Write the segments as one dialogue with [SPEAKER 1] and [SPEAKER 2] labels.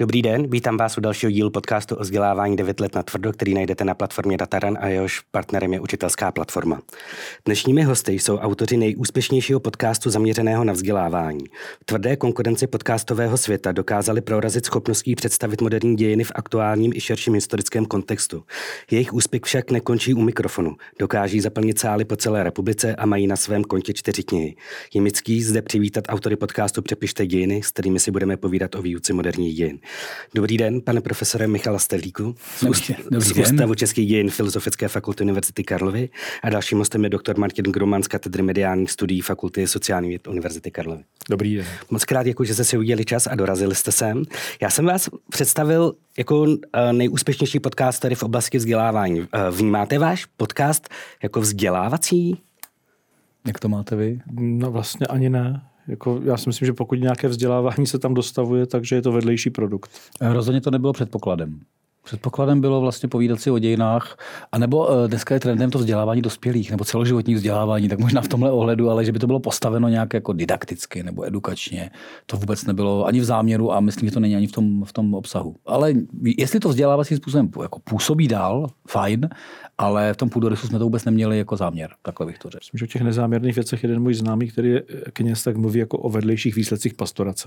[SPEAKER 1] Dobrý den, vítám vás u dalšího dílu podcastu o vzdělávání 9 let na tvrdo, který najdete na platformě Dataran a jehož partnerem je učitelská platforma. Dnešními hosty jsou autoři nejúspěšnějšího podcastu zaměřeného na vzdělávání. V tvrdé konkurenci podcastového světa dokázali prorazit schopností představit moderní dějiny v aktuálním i širším historickém kontextu. Jejich úspěch však nekončí u mikrofonu. Dokáží zaplnit sály po celé republice a mají na svém kontě 4 knihy. Je mi ctí zde přivítat autory podcastu Přepište dějiny, s kterými si budeme povídat o výuce moderních dějin. Dobrý den, pane profesore Michala Stehlíku z Ústavu českých dějin Filozofické fakulty Univerzity Karlovy a dalším hostem je doktor Martin Groman z katedry mediálních studií Fakulty sociálních věd Univerzity Karlovy.
[SPEAKER 2] Dobrý den.
[SPEAKER 1] Moc krát děkuji, že jste si udělali čas a dorazili jste sem. Já jsem vás představil jako nejúspěšnější podcastery v oblasti vzdělávání. Vnímáte váš podcast jako vzdělávací?
[SPEAKER 2] Jak to máte vy?
[SPEAKER 3] No vlastně ani ne. Já si myslím, že pokud nějaké vzdělávání se tam dostavuje, takže je to vedlejší produkt.
[SPEAKER 2] Rozhodně to nebylo předpokladem. Předpokladem bylo vlastně povídat si o dějinách, anebo dneska je trendem to vzdělávání dospělých, nebo celoživotní vzdělávání, tak možná v tomhle ohledu, ale že by to bylo postaveno nějak jako didakticky nebo edukačně, to vůbec nebylo ani v záměru a myslím, že to není ani v tom obsahu. Ale jestli to vzdělávacím způsobem jako působí dál, fajn, ale v tom půdorysu jsme to vůbec neměli jako záměr, takhle bych to řekl.
[SPEAKER 3] Myslím, že o těch nezáměrných věcech jeden můj známý, který je kněz, tak mluví jako o vedlejších výsledcích pastorace.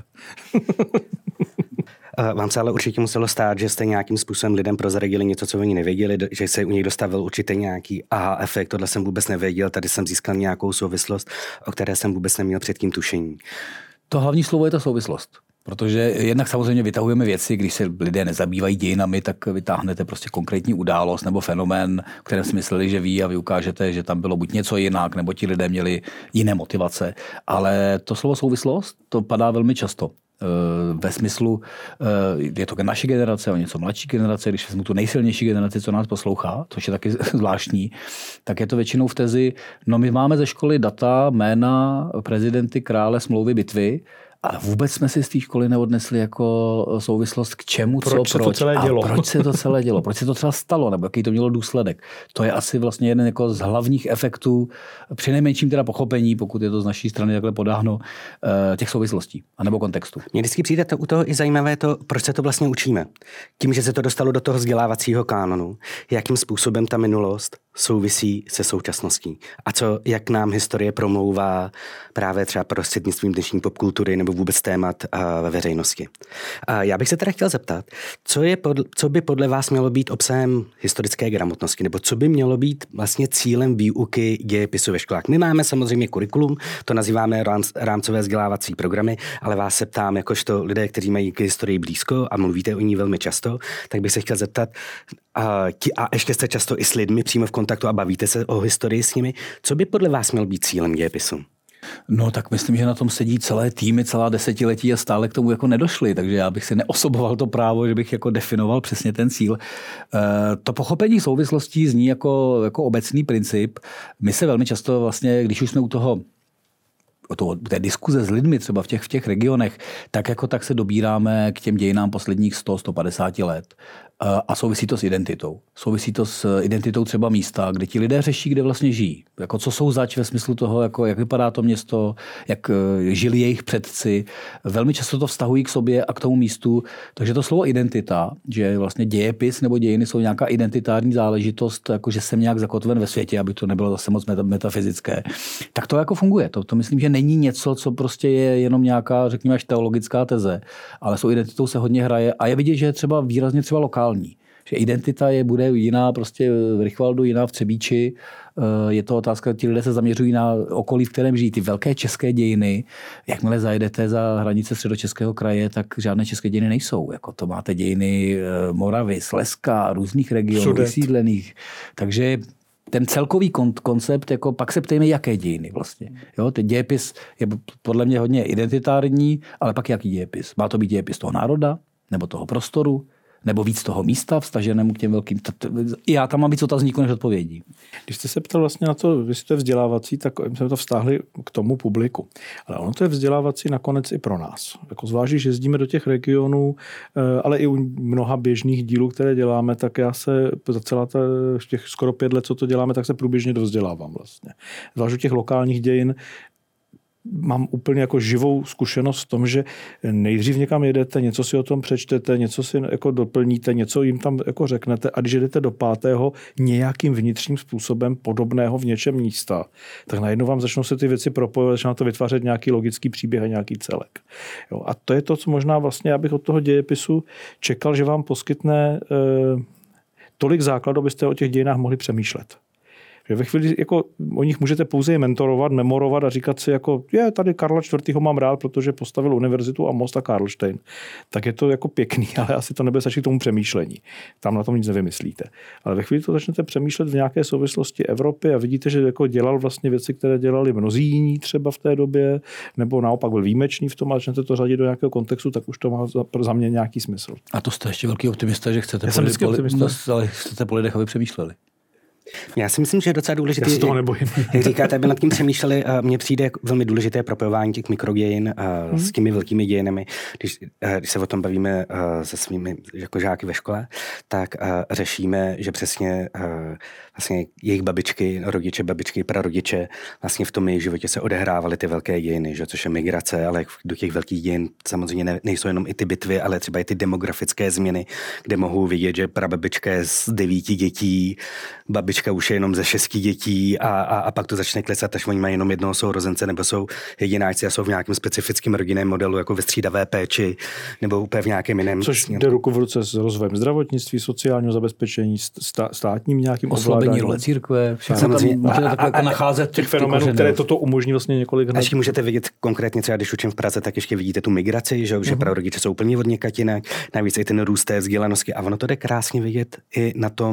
[SPEAKER 1] Vám se ale určitě muselo stát, že jste nějakým způsobem lidem prozradili něco, co oni nevěděli, že se u nich dostavil určitě nějaký aha efekt, tohle jsem vůbec nevěděl, tady jsem získal nějakou souvislost, o které jsem vůbec neměl předtím tušení.
[SPEAKER 2] To hlavní slovo je ta souvislost. Protože jednak samozřejmě vytahujeme věci, když se lidé nezabývají dějinami, tak vytáhnete prostě konkrétní událost nebo fenomén, které si mysleli, že ví a vy ukážete, že tam bylo buď něco jinak, nebo ti lidé měli jiné motivace. Ale to slovo souvislost, to padá velmi často. Ve smyslu, je to naše generace, o něco mladší generace, když jsme tu nejsilnější generaci, co nás poslouchá, což je taky zvláštní, tak je to většinou v tezi, no my máme ze školy data, jména, prezidenty, krále, smlouvy, bitvy, ale vůbec jsme si z té školy neodnesli jako souvislost k čemu, proč se to celé dělo, proč se to třeba stalo, nebo jaký to mělo důsledek. To je asi vlastně jeden jako z hlavních efektů, přinejmenším teda pochopení, pokud je to z naší strany takhle podáno, těch souvislostí, anebo kontextu.
[SPEAKER 1] Mně vždycky přijde to u toho i zajímavé to, proč se to vlastně učíme. Tím, že se to dostalo do toho vzdělávacího kánonu, jakým způsobem ta minulost souvisí se současností. A jak nám historie promlouvá právě třeba prostřednictvím dnešní popkultury nebo vůbec témat ve veřejnosti. Já bych se teda chtěl zeptat, co by podle vás mělo být obsahem historické gramotnosti, nebo co by mělo být vlastně cílem výuky dějepisu ve školách. My máme samozřejmě kurikulum, to nazýváme rámcové vzdělávací programy, ale vás se ptám, jakožto lidé, kteří mají k historii blízko a mluvíte o ní velmi často, tak bych se chtěl zeptat, a ještě jste často i s lidmi přímo v kontaktu a bavíte se o historii s nimi, co by podle vás mělo být cílem dějepisu?
[SPEAKER 2] No tak myslím, že na tom sedí celé týmy, celá desetiletí a stále k tomu jako nedošli, takže já bych si neosoboval to právo, že bych jako definoval přesně ten cíl. To pochopení souvislostí zní jako obecný princip. My se velmi často vlastně, když už jsme u té diskuze s lidmi třeba v těch regionech, tak se dobíráme k těm dějinám posledních 100-150 let. A souvisí to s identitou. Souvisí to s identitou třeba místa, kde ti lidé řeší, kde vlastně žijí. Jako co jsou zač ve smyslu toho, jako jak vypadá to město, jak žili jejich předci. Velmi často to vztahují k sobě a k tomu místu. Takže to slovo identita, že vlastně dějepis nebo dějiny jsou nějaká identitární záležitost, jako že jsem nějak zakotven ve světě, aby to nebylo zase moc metafyzické. Tak to jako funguje. To myslím, že není něco, co prostě je jenom nějaká, řekněme, až teologická teze, ale s identitou se hodně hraje a je vidět, že je třeba výrazně třeba lokální. Že identita bude jiná prostě v Rychvaldu, jiná v Třebíči. Je to otázka, ti lidé se zaměřují na okolí, v kterém žijí. Ty velké české dějiny, jakmile zajedete za hranice Středočeského kraje, tak žádné české dějiny nejsou. Jako to máte dějiny Moravy, Slezska, různých regionů, vysídlených. Takže ten celkový koncept, jako pak se ptejme, jaké dějiny vlastně. Jo, ten dějepis je podle mě hodně identitární, ale pak jaký dějepis? Má to být dějepis toho národa nebo toho prostoru? Nebo víc toho místa vstaženému k těm velkým. Já tam mám víc otazníků než odpovědí.
[SPEAKER 3] Když jste se ptal vlastně na to, vy jste vzdělávací, tak jsme to vztáhli k tomu publiku. Ale ono to je vzdělávací nakonec i pro nás. Jako zvlášť, když jezdíme do těch regionů, ale i u mnoha běžných dílů, které děláme, tak já se za celá těch skoro 5 let, co to děláme, tak se průběžně dovzdělávám vlastně. Zvlášť u těch lokálních dějin. mám úplně jako živou zkušenost v tom, že nejdřív někam jedete, něco si o tom přečtete, něco si jako doplníte, něco jim tam jako řeknete a když jdete do 5. nějakým vnitřním způsobem podobného v něčem místa, tak najednou vám začnou se ty věci propojovat, začnou to vytvářet nějaký logický příběh a nějaký celek. Jo, a to je to, co možná vlastně, abych od toho dějepisu čekal, že vám poskytne tolik základů, abyste o těch dějinách mohli přemýšlet. Že ve chvíli jako o nich můžete pouze mentorovat, memorovat a říkat si jako tady Karla IV. Mám rád, protože postavil univerzitu a most a Karlštejn. Tak je to jako pěkný, ale asi to nebude stačit k tomu přemýšlení. Tam na tom nic nevymyslíte. Ale ve chvíli to začnete přemýšlet v nějaké souvislosti Evropy a vidíte, že jako dělal vlastně věci, které dělali mnozí jiní třeba v té době, nebo naopak byl výjimečný v tom a začnete to řadit do nějakého kontextu, tak už to má za mě nějaký smysl.
[SPEAKER 2] A to jste ještě velký optimista, že chcete po lidech, aby přemýšleli.
[SPEAKER 1] Já si myslím, že je docela důležité.
[SPEAKER 3] Já se toho nebojím.
[SPEAKER 1] Jak říkáte, aby nad tím přemýšleli, mně přijde velmi důležité propojování těch mikrodějin s těmi velkými dějinami. Když se o tom bavíme se svými jako žáky ve škole, tak řešíme, že přesně vlastně jejich babičky, rodiče, babičky, prarodiče vlastně v tom jejich životě se odehrávaly ty velké dějiny, že, což je migrace, ale do těch velkých dějin samozřejmě nejsou jenom i ty bitvy, ale třeba i ty demografické změny, kde mohou vidět, že prababička je z 9 dětí, babička už je jenom ze 6 dětí a pak to začne klesat, až oni mají jenom jednoho sourozence nebo jsou jedináčci a jsou v nějakém specifickém rodinném modelu, jako ve střídavé péči nebo úplně v nějakém jiném.
[SPEAKER 3] Což jde ruku v ruce s rozvojem zdravotnictví, sociálního zabezpečení, státním nějakým
[SPEAKER 2] oslabení role církve, všechno tam můžete takhle jako nacházet
[SPEAKER 3] těch fenoménů, které toto umožní vlastně několik hned.
[SPEAKER 1] A ještě můžete vidět konkrétně, třeba když učím v Praze, tak ještě vidíte tu migraci, že prarodiče jsou úplně od někud jinak, navíc i ten růst té vzdělanosti a ono to jde krásně vidět i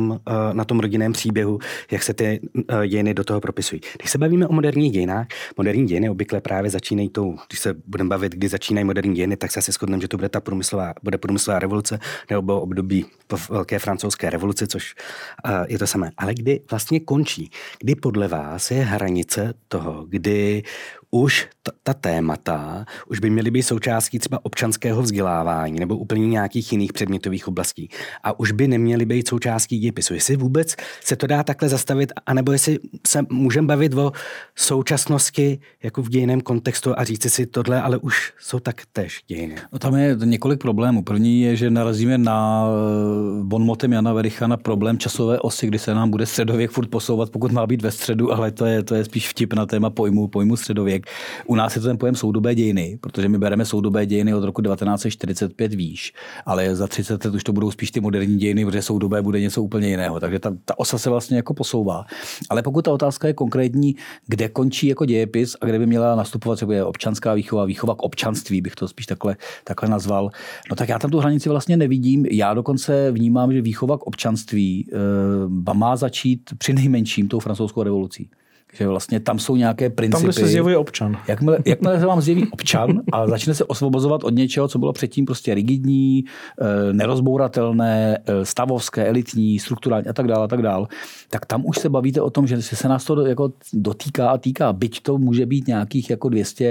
[SPEAKER 1] na tom rodinném příběhu, jak se ty dějiny do toho propisují. Když se bavíme o moderních dějinách, moderní dějiny obvykle právě začínají když se budeme bavit, kdy začínají moderní dějiny, tak se asi shodneme, že to bude průmyslová revoluce nebo období po velké francouzské revoluci, což je to samé. Ale kdy vlastně končí? Kdy podle vás je hranice toho, kdy už ta témata už by měly být součástí třeba občanského vzdělávání nebo úplně nějakých jiných předmětových oblastí a už by neměly být součástí dějepisu. Jestli vůbec se to dá takhle zastavit, anebo jestli se můžeme bavit o současnosti jako v dějinném kontextu a říct si tohle, ale už jsou tak též dějiny.
[SPEAKER 2] No, tam je několik problémů. První je, že narazíme na bonmotem Jana Wericha na problém časové osy, kdy se nám bude středověk furt posouvat, pokud má být ve středu, ale to je spíš vtip na téma pojmu středověk. U nás je to ten pojem soudobé dějiny, protože my bereme soudobé dějiny od roku 1945 výš, ale za 30 let už to budou spíš ty moderní dějiny, protože soudobé bude něco úplně jiného. Takže ta osa se vlastně jako posouvá. Ale pokud ta otázka je konkrétní, kde končí jako dějepis a kde by měla nastupovat třeba občanská výchova k občanství, bych to spíš takhle nazval, no tak já tam tu hranici vlastně nevidím. Já dokonce vnímám, že výchova k občanství má začít přinejmenším tou francouzskou revolucí. Že vlastně tam jsou nějaké principy.
[SPEAKER 3] Tam se zjevuje občan.
[SPEAKER 2] Jakmile se vám zjeví občan a začne se osvobozovat od něčeho, co bylo předtím prostě rigidní, nerozbouratelné, stavovské, elitní, strukturální a tak dál, tak tam už se bavíte o tom, že se nás to jako dotýká a týká, byť to může být nějakých jako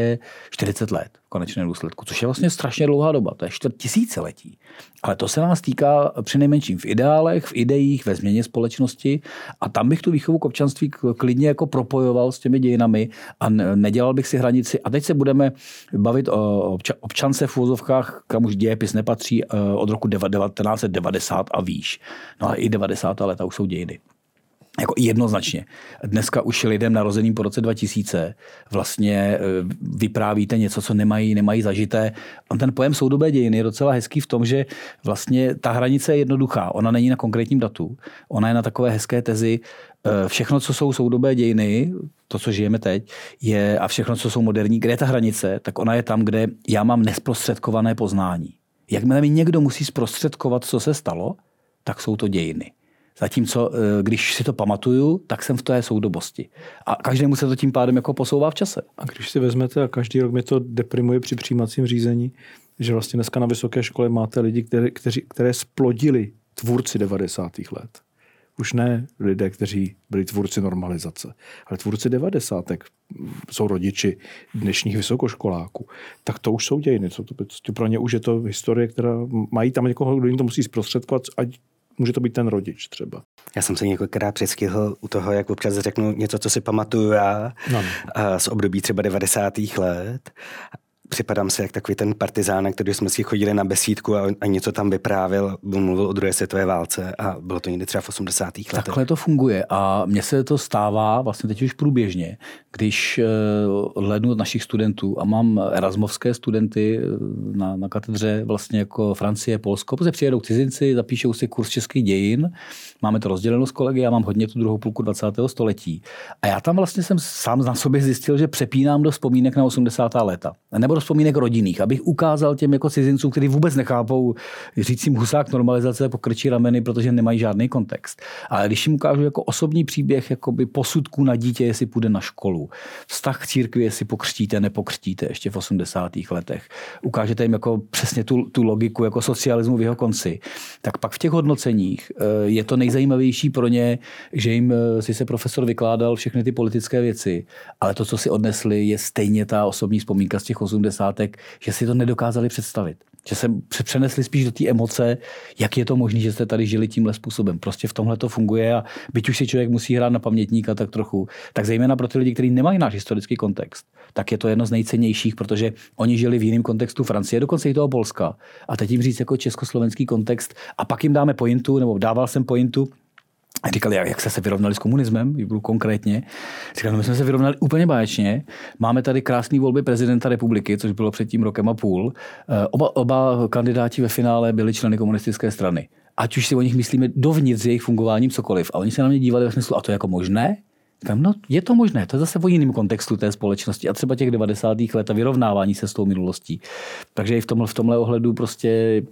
[SPEAKER 2] 240 let v konečném důsledku, což je vlastně strašně dlouhá doba, to je 4000letí. Ale to se nás týká přinejmenším v ideálech, v idejích, ve změně společnosti a tam bych tu výchovu k občanství klidně jako propojoval s těmi dějinami a nedělal bych si hranici. A teď se budeme bavit o občance v uvozovkách, kam už dějepis nepatří, od roku 1990 a výš. No a i 90. leta už jsou dějiny. Jako jednoznačně. Dneska už lidem narozeným po roce 2000 vlastně vyprávíte něco, co nemají zažité. A ten pojem soudobé dějiny je docela hezký v tom, že vlastně ta hranice je jednoduchá. Ona není na konkrétním datu. Ona je na takové hezké tezi. Všechno, co jsou soudobé dějiny, to, co žijeme teď, a všechno, co jsou moderní, kde je ta hranice, tak ona je tam, kde já mám nesprostředkované poznání. Jakmile mi někdo musí zprostředkovat, co se stalo, tak jsou to dějiny. Zatímco, když si to pamatuju, tak jsem v té soudobosti. A každému se to tím pádem jako posouvá v čase.
[SPEAKER 3] A když si vezmete, a každý rok mě to deprimuje při přijímacím řízení, že vlastně dneska na vysoké škole máte lidi, které splodili tvůrci 90. let. Už ne lidé, kteří byli tvůrci normalizace, ale tvůrci 90. jsou rodiči dnešních vysokoškoláků. Tak to už jsou dějiny. Pro ně už je to historie, která mají tam někoho, kdo jim to musí zprostředkovat, ať Může to být ten rodič třeba.
[SPEAKER 1] Já jsem se několikrát přeskihl u toho, jak občas řeknu něco, co si pamatuju já z období třeba 90. let. Připadám se jak takový ten partizán, na který jsme si chodili na besídku a něco tam vyprávěl, mluvil o druhé světové válce a bylo to někdy třeba v 80. letech.
[SPEAKER 2] Takhle to funguje a mně se to stává vlastně teď už průběžně, když hlednu od našich studentů a mám erasmovské studenty na katedře vlastně jako Francie, Polsko, protože přijedou cizinci, zapíšou si kurz českých dějin, máme to rozděleno s kolegy, já mám hodně tu druhou půlku 20. století. A já tam vlastně jsem sám na sobě zjistil, že přepínám do vzpomínek na 80. léta. Nebo do vzpomínek rodinných, abych ukázal těm jako cizincům, kteří vůbec nechápou, říct jim husák normalizace, pokrčí rameny, protože nemají žádný kontext. Ale když jim ukážu jako osobní příběh jakoby posudků na dítě, jestli půjde na školu, vztah k církvi, jestli pokřtíte, nepokřtíte ještě v 80. letech, ukážete jim jako přesně tu logiku jako socialismu v jeho konci, tak pak v těch hodnoceních je to nejzajímavější pro ně, že jim si se profesor vykládal všechny ty politické věci, ale to, co si odnesli, je stejně ta osobní vzpomínka z těch 80. že si to nedokázali představit. Že se přenesli spíš do té emoce, jak je to možné, že jste tady žili tímhle způsobem. Prostě v tomhle to funguje a byť už si člověk musí hrát na pamětníka tak trochu, tak zejména pro ty lidi, kteří nemají náš historický kontext, tak je to jedno z nejcennějších, protože oni žili v jiném kontextu Francie, dokonce i toho Polska. A teď jim říct jako československý kontext a pak jim dáme pointu, nebo dával jsem pointu, a říkali, jak jste se vyrovnali s komunismem, budu konkrétně. Říkali, my jsme se vyrovnali úplně báječně. Máme tady krásné volby prezidenta republiky, což bylo před tím rokem a půl. Oba kandidáti ve finále byli členy komunistické strany. Ať už si o nich myslíme dovnitř jejich fungováním cokoliv. A oni se na mě dívali ve smyslu, a to je jako možné? Říkám, no, je to možné, to je zase o jiném kontextu té společnosti a třeba těch 90. let a vyrovnávání se s tou minulostí. Takže i v tomhle ohledu prostě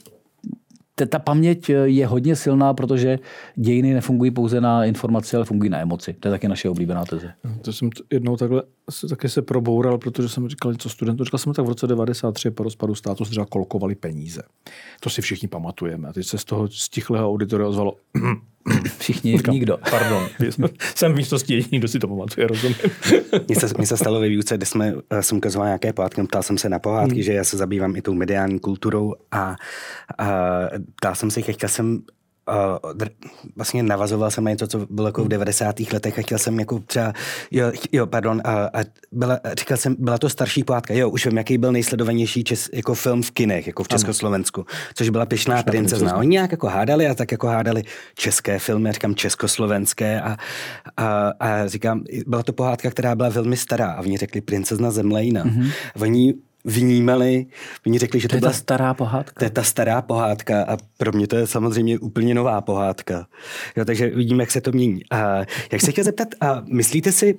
[SPEAKER 2] ta paměť je hodně silná, protože dějiny nefungují pouze na informaci, ale fungují na emoci. To je taky naše oblíbená teze.
[SPEAKER 3] To jsem jednou takhle taky se proboural, protože jsem říkal něco studentů. Říkal jsem tak v roce 93 po rozpadu státu se třeba kolkovali peníze. To si všichni pamatujeme. A teď se z toho stichlého auditoria ozvalo
[SPEAKER 2] všichni, říkám, nikdo.
[SPEAKER 3] Pardon, jsem v místnosti jediný, kdo si to pamatuje, rozumím.
[SPEAKER 1] Mně se stalo ve výuce, kde jsem ukazoval nějaké pohádky, ptal jsem se na pohádky, že já se zabývám i tou mediální kulturou a ptal jsem se, teďka jsem vlastně navazoval jsem na něco, co bylo jako v 90. letech a chtěl jsem jako třeba, říkal jsem, byla to starší pohádka, už vím, jaký byl nejsledovanější jako film v kinech, jako v Československu, což byla Pyšná princezna. Oni nějak jako hádali a tak jako hádali české filmy, říkám československé a říkám, byla to pohádka, která byla velmi stará a oni řekli Princezna Zemlejna. Oni vnímali, oni řekli, že to byla
[SPEAKER 2] ta stará pohádka.
[SPEAKER 1] To je ta stará pohádka a pro mě to je samozřejmě úplně nová pohádka. Jo, takže vidíme, jak se to mění. A jak se chtěl zeptat, a myslíte si,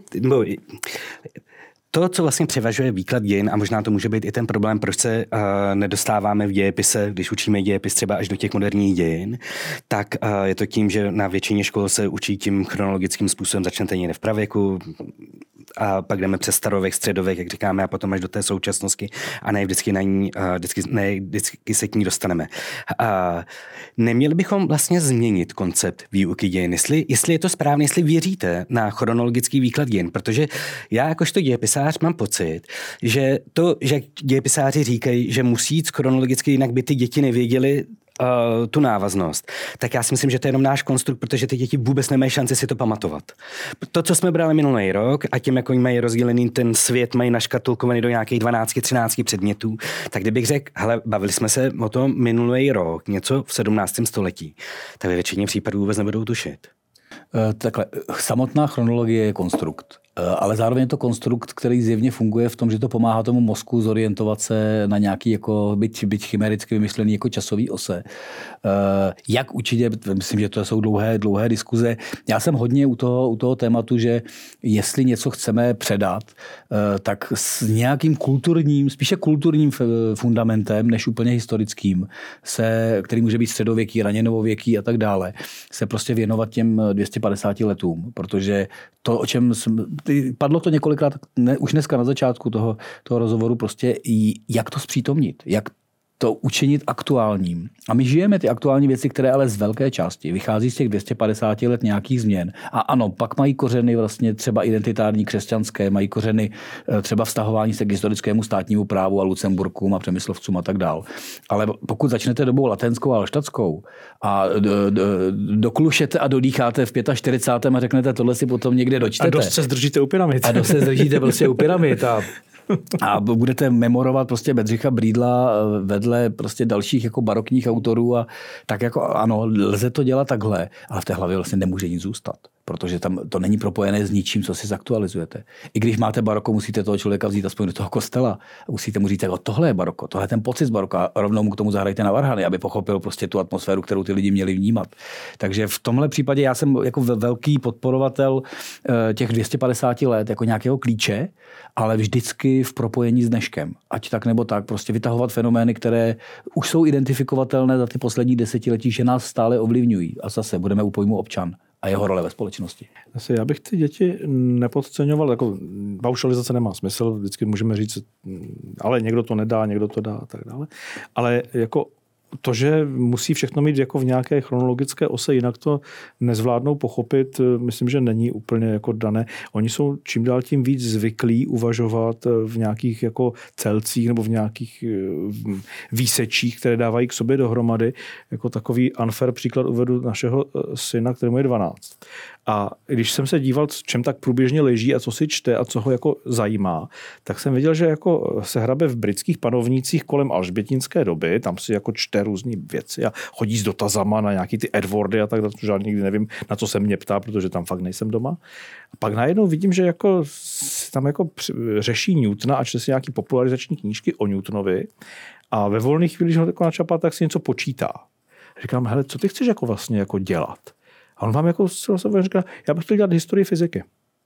[SPEAKER 1] to, co vlastně převažuje výklad dějin, a možná to může být i ten problém, proč se nedostáváme v dějepise, když učíme dějepis třeba až do těch moderních dějin, tak je to tím, že na většině škol se učí tím chronologickým způsobem, začnete někde v pravěku a pak jdeme přes starověk, středověk, jak říkáme, a potom až do té současnosti a ne vždycky na ní, vždycky se k ní dostaneme. Neměli bychom vlastně změnit koncept výuky dějin, jestli je to správně, jestli věříte na chronologický výklad dějin, protože já jakožto dějepisář mám pocit, že to, že dějepisáři říkají, že musí jít chronologicky, jinak by ty děti nevěděly tu návaznost, tak já si myslím, že to je jenom náš konstrukt, protože ty děti vůbec nemají šanci si to pamatovat. To, co jsme brali minulý rok a tím, jak oni mají rozdělený ten svět, mají naškatulkovaný do nějakých 12-13 předmětů, tak kdybych řekl, hele, bavili jsme se o tom minulý rok, něco v 17. století, tak ve většině případů vůbec nebudou tušit.
[SPEAKER 2] Takhle, samotná chronologie je konstrukt, ale zároveň je to konstrukt, který zjevně funguje v tom, že to pomáhá tomu mozku zorientovat se na nějaký jako byť chimericky vymyšlený jako časový ose. Jak určitě, myslím, že to jsou dlouhé diskuze. Já jsem hodně u toho tématu, že jestli něco chceme předat, tak s nějakým spíše kulturním fundamentem, než úplně historickým, který může být středověký, raně novověký a tak dále, se prostě věnovat těm 250 letům, protože to, o čem padlo to několikrát, už dneska na začátku toho rozhovoru, prostě jak to zpřítomnit, jak to učinit aktuálním. A my žijeme ty aktuální věci, které ale z velké části vychází z těch 250 let nějakých změn. A ano, pak mají kořeny vlastně třeba identitární křesťanské, mají kořeny třeba vztahování se k historickému státnímu právu a Lucemburkům a Přemyslovcům a tak dál. Ale pokud začnete dobou latenskou a alštatskou a doklušete a dodýcháte v 45. a řeknete, tohle si potom někde dočtete.
[SPEAKER 3] A dost se zdržíte u pyramid.
[SPEAKER 2] A dost se zdržíte prostě u pyramid a budete memorovat prostě Bedřicha Brýdla vedle prostě dalších jako barokních autorů a tak jako ano, lze to dělat takhle, ale v té hlavě vlastně nemůže nic zůstat, protože tam to není propojené s ničím, co si zaktualizujete. I když máte baroko, musíte toho člověka vzít aspoň do toho kostela, musíte mu říct, jako tohle je baroko, tohle je ten pocit z baroka a rovnou mu k tomu zahrajte na varhany, aby pochopil prostě tu atmosféru, kterou ty lidi měli vnímat. Takže v tomhle případě já jsem jako velký podporovatel těch 250 let jako nějakého klíče, ale vždycky v propojení s dneškem. Ať tak nebo tak, prostě vytahovat fenomény, které už jsou identifikovatelné za ty poslední desetiletí, že nás stále ovlivňují. A zase budeme u pojmu občan a jeho role ve společnosti.
[SPEAKER 3] Zase já bych ty děti nepodceňoval, jako paušalizace nemá smysl, vždycky můžeme říct, ale někdo to nedá, někdo to dá a tak dále. Ale jako to, že musí všechno mít jako v nějaké chronologické ose, jinak to nezvládnou pochopit, myslím, že není úplně jako dané. Oni jsou čím dál tím víc zvyklí uvažovat v nějakých jako celcích nebo v nějakých výsečích, které dávají k sobě dohromady. Jako takový unfair příklad uvedu našeho syna, kterému je 12. A když jsem se díval, čem tak průběžně leží a co si čte a co ho jako zajímá, tak jsem viděl, že jako se hrabe v britských panovnících kolem alžbětinské doby, tam si jako čte různý věci a chodí s dotazama na nějaký ty Edwardy a tak dále, já nikdy nevím, na co se mě ptá, protože tam fakt nejsem doma. A pak najednou vidím, že jako tam jako řeší Newtona a čte si nějaký popularizační knížky o Newtonovi a ve volných chvíli, když ho jako načapá, tak si něco počítá. Říkám, hele, co ty chceš jako vlastně jako dělat? A on vám jako říká, já bych chtěl dělat historii fyziky.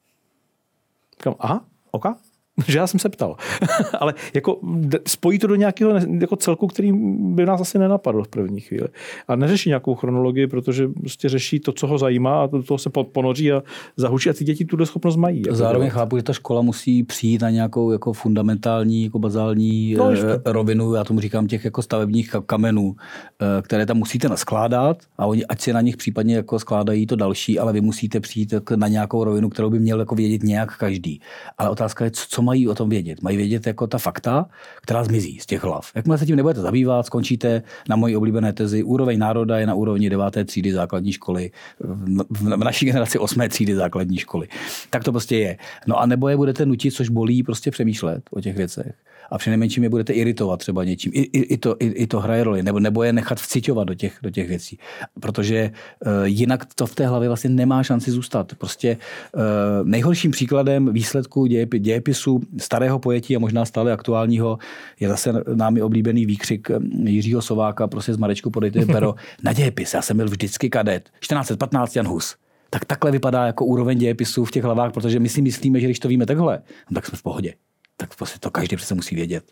[SPEAKER 3] Říkám, aha, ok. Že já jsem se ptal. Ale jako spojí to do nějakého jako celku, který by nás asi nenapadl v první chvíli. A neřeší nějakou chronologii, protože prostě řeší to, co ho zajímá a do toho se ponoří a zahučí a ty děti tuto schopnost mají. Jako
[SPEAKER 2] zároveň chápu, že ta škola musí přijít na nějakou jako fundamentální, jako bazální rovinu, já tomu říkám těch jako stavebních kamenů, které tam musíte naskládat a oni ať si na nich případně jako skládají to další, ale vy musíte přijít na nějakou rovinu, kterou by měl jako vědět nějak každý. Ale otázka je, co mají o tom vědět. Mají vědět jako ta fakta, která zmizí z těch hlav. Jakmile se tím nebudete zabývat, skončíte na mojí oblíbené tezi. Úroveň národa je na úrovni 9. třídy základní školy, v naší generaci 8. třídy základní školy. Tak to prostě je. No a nebo je budete nutit, což bolí, prostě přemýšlet o těch věcech. A přinejmenším je budete iritovat třeba něčím. I to hraje roli. Nebo je nechat vciťovat do těch věcí. Protože jinak to v té hlavě vlastně nemá šanci zůstat. Prostě nejhorším příkladem výsledku dějepisu starého pojetí a možná stále aktuálního je zase námi oblíbený výkřik Jiřího Sováka, prostě z Marečku podejte pero na dějepis. Já jsem byl vždycky kadet. 1415 Jan Hus. Tak takhle vypadá jako úroveň dějepisu v těch hlavách, protože my si myslíme, že když to víme takhle, no tak jsme v pohodě. Tak prostě to každý přece musí vědět.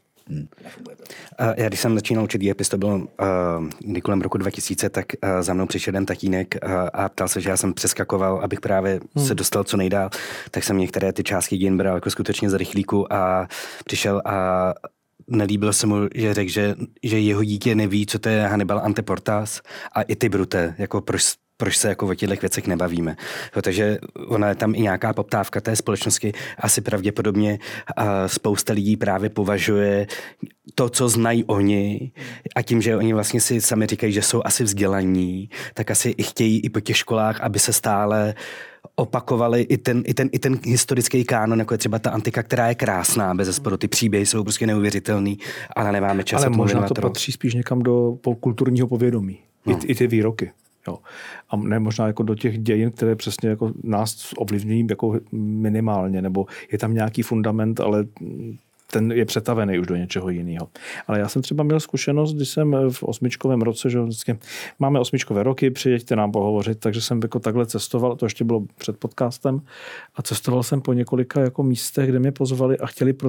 [SPEAKER 1] Já když jsem začínal učit dějepis, to bylo kolem roku 2000, tak za mnou přišel jeden tatínek a ptal se, že já jsem přeskakoval, abych právě se dostal co nejdál, tak jsem některé ty částky dějin bral jako skutečně za rychlíku a přišel a nelíbilo se mu, že řekl, že jeho dítě neví, co to je Hannibal Anteportas a i ty Brute, jako proč se jako o těchto věcech nebavíme. Takže ona je tam i nějaká poptávka té společnosti. Asi pravděpodobně spousta lidí právě považuje to, co znají oni a tím, že oni vlastně si sami říkají, že jsou asi vzdělaní, tak asi i chtějí i po těch školách, aby se stále opakovali i ten historický kánon, jako je třeba ta antika, která je krásná, bezesporu ty příběhy jsou prostě neuvěřitelný, ale nemáme čas.
[SPEAKER 3] Ale možná to patří spíš někam do kulturního povědomí. No. I ty výroky. Jo. A ne možná jako do těch dějin, které přesně jako nás ovlivňují jako minimálně, nebo je tam nějaký fundament, ale ten je přetavený už do něčeho jiného. Ale já jsem třeba měl zkušenost, když jsem v 8. roce, že vždycky máme 8. roky, přijeďte nám pohovořit, takže jsem jako takhle cestoval, to ještě bylo před podcastem, a cestoval jsem po několika jako místech, kde mě pozvali a chtěli pro ty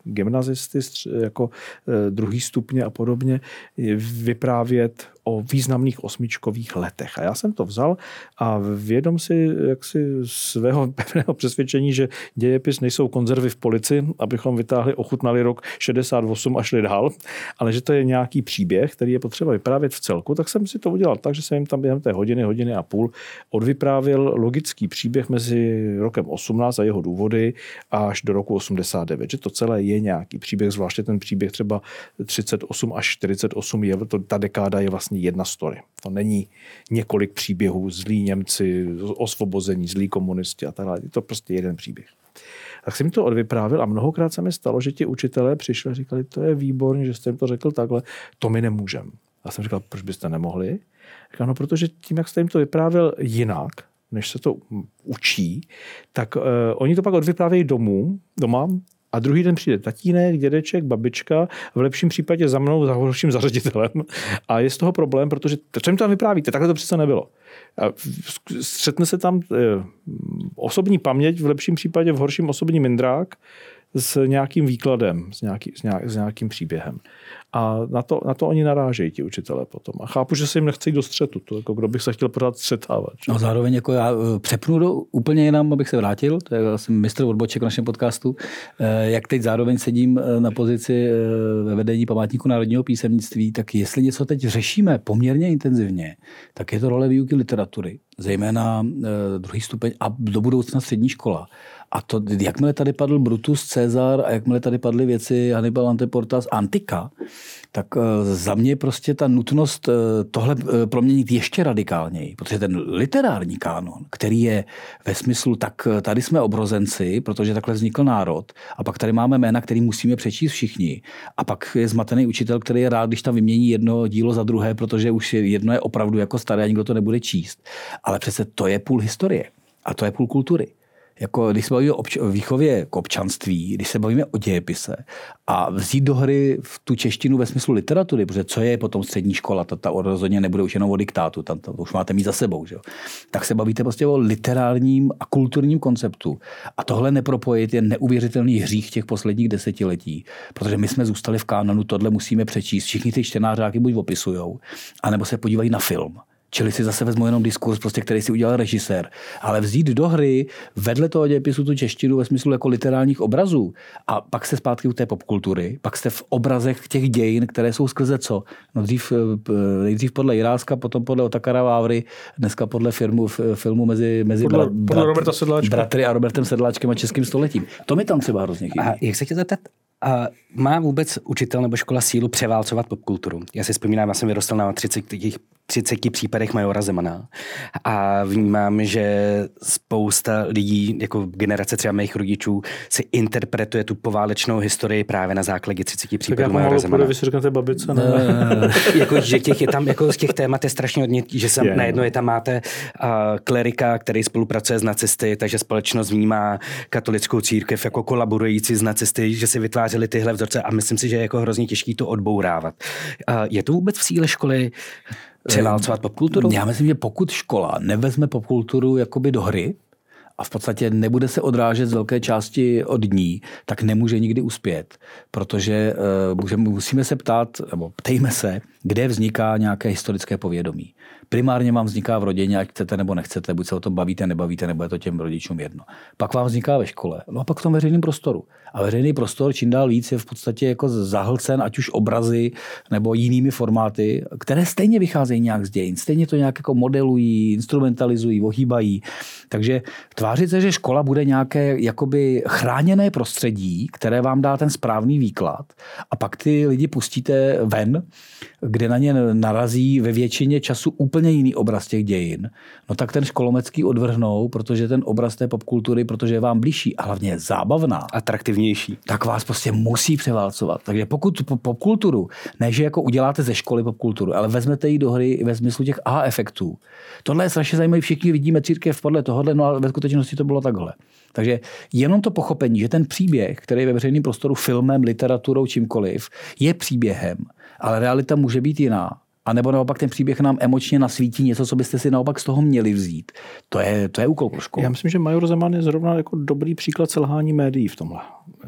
[SPEAKER 3] gymnazisty jako druhý stupně a podobně vyprávět o významných osmičkových letech. A já jsem to vzal a vědom si jaksi svého pevného přesvědčení, že dějepis nejsou konzervy v polici, abychom vytáhli, ochutnali rok 68 a šli dál, ale že to je nějaký příběh, který je potřeba vyprávět v celku, tak jsem si to udělal tak, že jsem jim tam během té hodiny a půl odvyprávěl logický příběh mezi rokem 18 a jeho důvody až do roku 89. Že to celé je nějaký příběh, zvláště ten příběh třeba 38 až 48 ta dekáda je vlastně jedna story. To není několik příběhů, zlí Němci, osvobození, zlí komunisti a tak dále. Je to prostě jeden příběh. Tak jsem mi to odvyprávil a mnohokrát se mi stalo, že ti učitelé přišli a říkali, to je výborné, že jste jim to řekl takhle, to my nemůžeme. Já jsem říkal, proč byste nemohli? Říkal, no protože tím, jak jste jim to vyprávěl jinak, než se to učí, tak oni to pak odvyprávějí doma, a druhý den přijde tatínek, dědeček, babička, v lepším případě za mnou, za horším zařaditelem. A je z toho problém, protože co jim tam vyprávíte, takhle to přece nebylo. A střetne se tam osobní paměť, v lepším případě, v horším osobní mindrák s nějakým výkladem, s nějakým příběhem. A na to oni narážejí, ti učitelé potom. A chápu, že se jim nechce jít do střetu, to jako kdo bych se chtěl pořád střetávat.
[SPEAKER 2] No zároveň jako já přepnu úplně jinam, abych se vrátil, to je vlastně mistr odboček v našem podcastu, jak teď zároveň sedím na pozici ve vedení Památníku národního písemnictví, tak jestli něco teď řešíme poměrně intenzivně, tak je to role výuky literatury, zejména druhý stupeň a do budoucna střední škola. A to, jakmile tady padl Brutus, Cezar a jakmile tady padly věci Hannibal, Anteportas, Antika, tak za mě prostě ta nutnost tohle proměnit ještě radikálněji, protože ten literární kánon, který je ve smyslu, tak tady jsme obrozenci, protože takhle vznikl národ, a pak tady máme jména, který musíme přečíst všichni, a pak je zmatený učitel, který je rád, když tam vymění jedno dílo za druhé, protože už jedno je opravdu jako staré a nikdo to nebude číst. Ale přece to je půl historie a to je půl kultury. Jako, když se bavíme o výchově k občanství, když se bavíme o dějepise a vzít do hry v tu češtinu ve smyslu literatury, protože co je potom střední škola, ta rozhodně nebude už jenom o diktátu, to už máte mít za sebou, že jo? Tak se bavíte prostě o literárním a kulturním konceptu. A tohle nepropojit je neuvěřitelný hřích těch posledních desetiletí, protože my jsme zůstali v kánonu, tohle musíme přečíst, všichni ty čtenářáky buď opisujou, anebo se podívají na film. Čili si zase vezmu jenom diskurs, prostě, který si udělal režisér. Ale vzít do hry vedle toho dějepisu tu češtinu ve smyslu jako literárních obrazů a pak se zpátky u té popkultury, pak jste v obrazech těch dějin, které jsou skrze co? No nejdřív podle Jiráska, potom podle Otakara Vávry, dneska podle filmu mezi bratry a Robertem Sedláčkem a českým stoletím. To mi tam třeba hrozně chybí.
[SPEAKER 1] A jak se tě zeptat? A má vůbec učitel nebo škola sílu převálcovat popkulturu? Já si vzpomínám, já jsem vyrostl na 30 případech Majora Zemana a vnímám, že spousta lidí, jako generace třeba mých rodičů, si interpretuje tu poválečnou historii právě na základě 30 případů Majora Zemana.
[SPEAKER 3] Vy si řeknete babice, ne?
[SPEAKER 1] Jako, že těch je tam, jako z těch témat je strašně hodně, že se najednou je tam máte klerika, který spolupracuje s nacisty, takže společnost vnímá katolickou církev jako kolaborující s nacisty, že si vytvářeli tyhle vzorce a myslím si, že je jako hrozně těžký to odbourávat. Je to vůbec v síle školy převálcovat popkulturu?
[SPEAKER 2] Já myslím, že pokud škola nevezme popkulturu jakoby do hry a v podstatě nebude se odrážet z velké části od ní, tak nemůže nikdy uspět. Protože musíme se ptát, nebo ptejme se, kde vzniká nějaké historické povědomí. Primárně vám vzniká v rodině, ať chcete nebo nechcete, buď se o tom bavíte, nebavíte, nebo je to těm rodičům jedno. Pak vám vzniká ve škole, no a pak v tom veřejném prostoru. A veřejný prostor čím dál víc je v podstatě jako zahlcen, ať už obrazy nebo jinými formáty, které stejně vycházejí nějak z dějin, stejně to nějak jako modelují, instrumentalizují, ohýbají. Takže tvářit se, že škola bude nějaké jakoby chráněné prostředí, které vám dá ten správný výklad a pak ty lidi pustíte ven, kde na ně narazí ve většině času úplně jiný obraz těch dějin, no tak ten školomecký odvrhnou, protože ten obraz té popkultury, protože je vám blížší a hlavně je zábavná,
[SPEAKER 1] atraktivnější,
[SPEAKER 2] tak vás prostě musí převálcovat. Takže pokud popkulturu, ne že jako uděláte ze školy popkulturu, ale vezmete ji do hry ve smyslu těch efektů. Tohle je strašně zajímavé, všichni vidíme církev podle tohohle, no ale ve skutečnosti to bylo takhle. Takže jenom to pochopení, že ten příběh, který je ve veřejném prostoru filmem, literaturou, čímkoliv, je příběhem, ale realita může být jiná. A nebo naopak ten příběh nám emočně nasvítí něco, co byste si naopak z toho měli vzít. To je úkol pro školu.
[SPEAKER 3] Já myslím, že Major Zeman je zrovna jako dobrý příklad selhání médií v tomhle. Jako.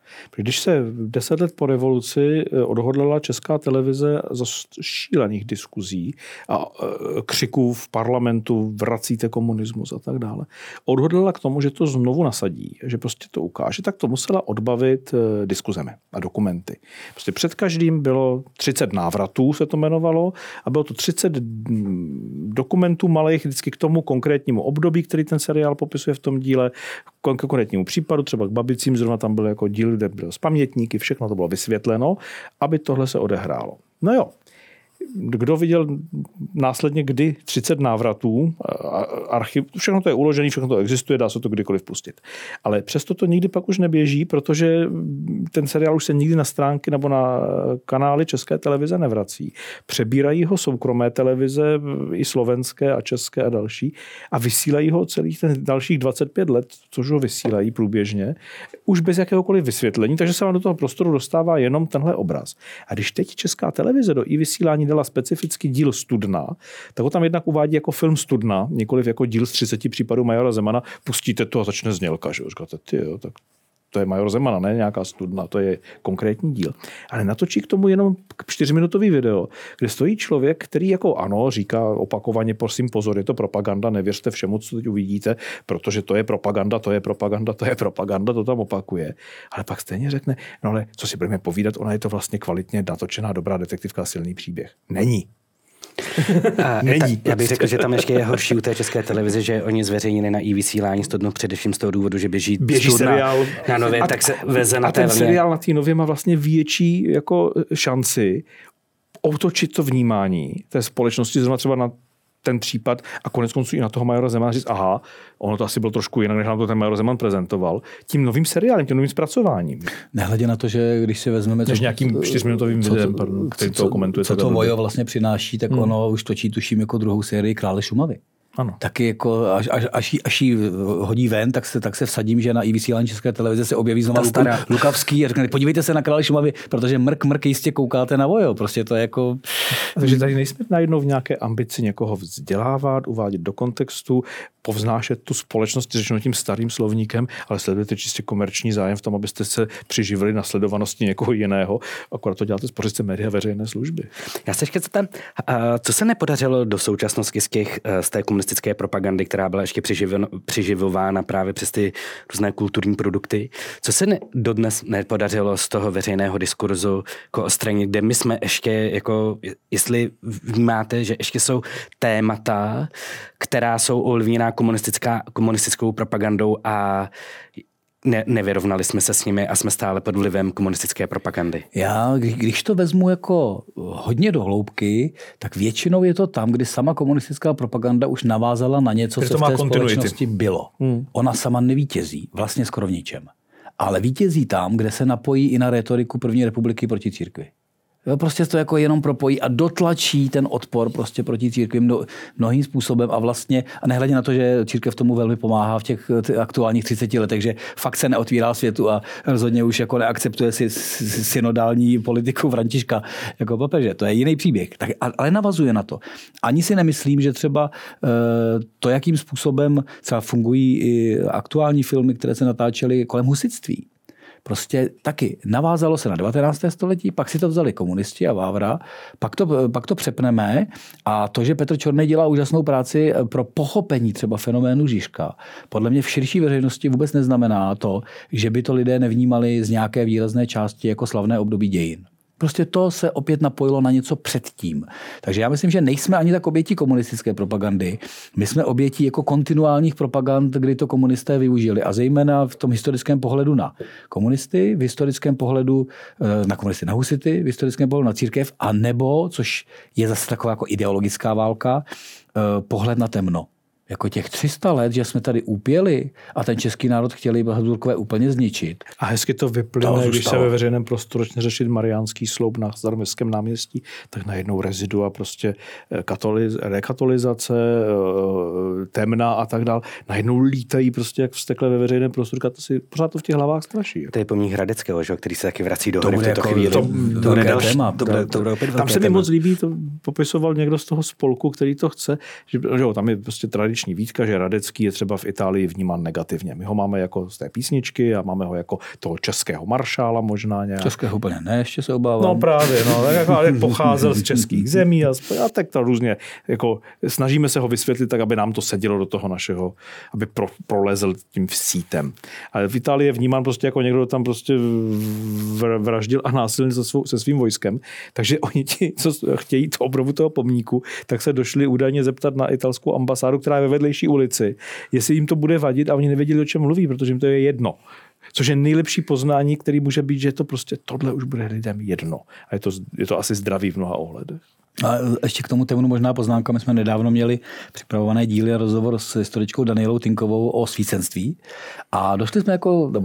[SPEAKER 3] Když se 10 let po revoluci odhodlala Česká televize za šílených diskuzí a křiků v parlamentu, vracíte komunismus a tak dále, odhodlala k tomu, že to znovu nasadí, že prostě to ukáže, tak to musela odbavit diskuzemi a dokumenty. Prostě před každým bylo 30 návratů, se to jmenovalo, a bylo to 30 dokumentů malých vždycky k tomu konkrétnímu období, který ten seriál popisuje v tom díle, k konkrétnímu případu, třeba k Babicím, zrovna tam byl jako díl, kde byl z pamětníky, všechno to bylo vysvětleno, aby tohle se odehrálo. No jo, kdo viděl následně kdy 30 návratů, archiv, všechno to je uložené, všechno to existuje, dá se to kdykoliv pustit. Ale přesto to nikdy pak už neběží, protože ten seriál už se nikdy na stránky nebo na kanály České televize nevrací. Přebírají ho soukromé televize, i slovenské a české a další, a vysílají ho celých ten dalších 25 let, což ho vysílají průběžně, už bez jakéhokoliv vysvětlení, takže se vám do toho prostoru dostává jenom tenhle obraz. A když teď Česká televize do i-vysílání dala specifický díl Studna, tak ho tam jednak uvádí jako film Studna, nikoliv jako díl z 30 případů majora Zemana. Pustíte to a začne znělka, že jo? Říkáte, tak to je major Zemana, ne nějaká Studna, to je konkrétní díl. Ale natočí k tomu jenom 4minutový video, kde stojí člověk, který jako ano, říká opakovaně, prosím pozor, je to propaganda, nevěřte všemu, co teď uvidíte, protože to je propaganda, to je propaganda, to je propaganda, to tam opakuje. Ale pak stejně řekne, no ale co si budeme povídat, ona je to vlastně kvalitně natočená, dobrá detektivka, silný příběh. Není.
[SPEAKER 1] Není. Já bych řekl, že tam ještě je horší u té České televize, že oni zveřejnili na i-vysílání Studnu především z toho důvodu, že běží
[SPEAKER 3] seriál
[SPEAKER 1] na Nově, tak se veze na té
[SPEAKER 3] vlně. A ten seriál na té Nově má vlastně větší jako šanci otočit to vnímání té společnosti zrovna třeba na ten případ a konec konců i na toho majora Zemana říct, aha, ono to asi bylo trošku jinak, než nám to ten major Zeman prezentoval, tím novým seriálem, tím novým zpracováním.
[SPEAKER 2] Nehledě na to, že když si vezmeme...
[SPEAKER 3] Než nějakým 4minutovým videem, který to komentuje.
[SPEAKER 2] Co to Vojo vlastně přináší, tak ono už točí, tuším, jako druhou sérii Krále Šumavy.
[SPEAKER 3] Ano.
[SPEAKER 2] Taky jako, až jí hodí ven, tak se vsadím, že na i-vysílání České televize se objeví znovu Lukavský a řekne, podívejte se na Krále Šumavy, protože mrk jistě koukáte na Vojo. Prostě to je jako...
[SPEAKER 3] Takže tady nejsme najednou v nějaké ambici někoho vzdělávat, uvádět do kontextu, povznášet tu společnost, řečeno tím starým slovníkem, ale sledujete čistě komerční zájem v tom, abyste se přiživili na sledovanosti někoho jiného. Akorát to děláte z pozice média veřejné služby.
[SPEAKER 1] Já se ještě zeptám, co se nepodařilo do současnosti z té komunistické propagandy, která byla ještě přiživována právě přes ty různé kulturní produkty. Co se dodnes nepodařilo z toho veřejného diskurzu jako odstranit, kde my jsme ještě, jako, jestli vnímáte, že ještě jsou témata, která jsou ovlivněná komunistickou propagandou a nevyrovnali jsme se s nimi a jsme stále pod vlivem komunistické propagandy.
[SPEAKER 2] Já, když to vezmu jako hodně do hloubky, tak většinou je to tam, kdy sama komunistická propaganda už navázala na něco, co v té společnosti bylo. Ona sama nevítězí, vlastně skoro v ničem. Ale vítězí tam, kde se napojí i na rétoriku první republiky proti církvi. Prostě to jako jenom propojí a dotlačí ten odpor prostě proti církvím mnohým způsobem a vlastně, a nehledě na to, že církev tomu velmi pomáhá v těch aktuálních 30 letech, že fakt se neotvírá světu a rozhodně už jako neakceptuje si synodální politiku Františka jako papeže. To je jiný příběh, tak, ale navazuje na to. Ani si nemyslím, že třeba to, jakým způsobem třeba fungují i aktuální filmy, které se natáčely kolem husitství. Prostě taky navázalo se na 19. století, pak si to vzali komunisti a Vávra, pak to přepneme a to, že Petr Čornej dělá úžasnou práci pro pochopení třeba fenoménu Žižka, podle mě v širší veřejnosti vůbec neznamená to, že by to lidé nevnímali z nějaké výrazné části jako slavné období dějin. Prostě to se opět napojilo na něco předtím. Takže já myslím, že nejsme ani tak obětí komunistické propagandy. My jsme obětí jako kontinuálních propagand, kdy to komunisté využili. A zejména v tom historickém pohledu na komunisty, v historickém pohledu na komunisty, na husity, v historickém pohledu na církev, a nebo, což je zase taková jako ideologická válka, pohled na temno. Jako těch 300 let, že jsme tady úpěli a ten český národ chtěli Habsburkové úplně zničit.
[SPEAKER 3] A hezky to vyplyne, když se ve veřejném prostoru začne řešit Mariánský sloup na Staroměstském náměstí, tak najednou rezidua, prostě rekatolizace, temna a tak dál. Najednou lítají prostě jak vstekle ve veřejném prostoru, a to si pořád to v těch hlavách straší.
[SPEAKER 1] To je pomník Hradeckého, který se taky vrací do hry v této chvíli.
[SPEAKER 3] Tam se mi moc líbí, to popisoval někdo z toho spolku, který to chce, že tam je prostě tradiční výtka, že Radecký je třeba v Itálii vnímán negativně. My ho máme jako z té písničky a máme ho jako toho českého maršála možná nějak.
[SPEAKER 2] Českého úplně ne, ještě se obávám.
[SPEAKER 3] No právě, tak jako pocházel z českých zemí a tak to různě, jako snažíme se ho vysvětlit tak, aby nám to sedělo do toho našeho, aby prolezl tím sítem. Ale v Itálii je vnímán prostě jako někdo, kdo tam prostě vraždil a násilně se svým vojskem. Takže oni ti, co chtějí to obnovu toho pomníku, tak se došli údajně zeptat na italskou ambasádu, která je ve vedlejší ulici, jestli jim to bude vadit, a oni nevěděli, o čem mluví, protože jim to je jedno. Což je nejlepší poznání, který může být, že to prostě tohle už bude lidem jedno. A je to asi zdravý v mnoha ohledech.
[SPEAKER 2] A ještě k tomu tému možná poznámka. My jsme nedávno měli připravované díly a rozhovor s historičkou Danielou Tinkovou o svícenství. A došli jsme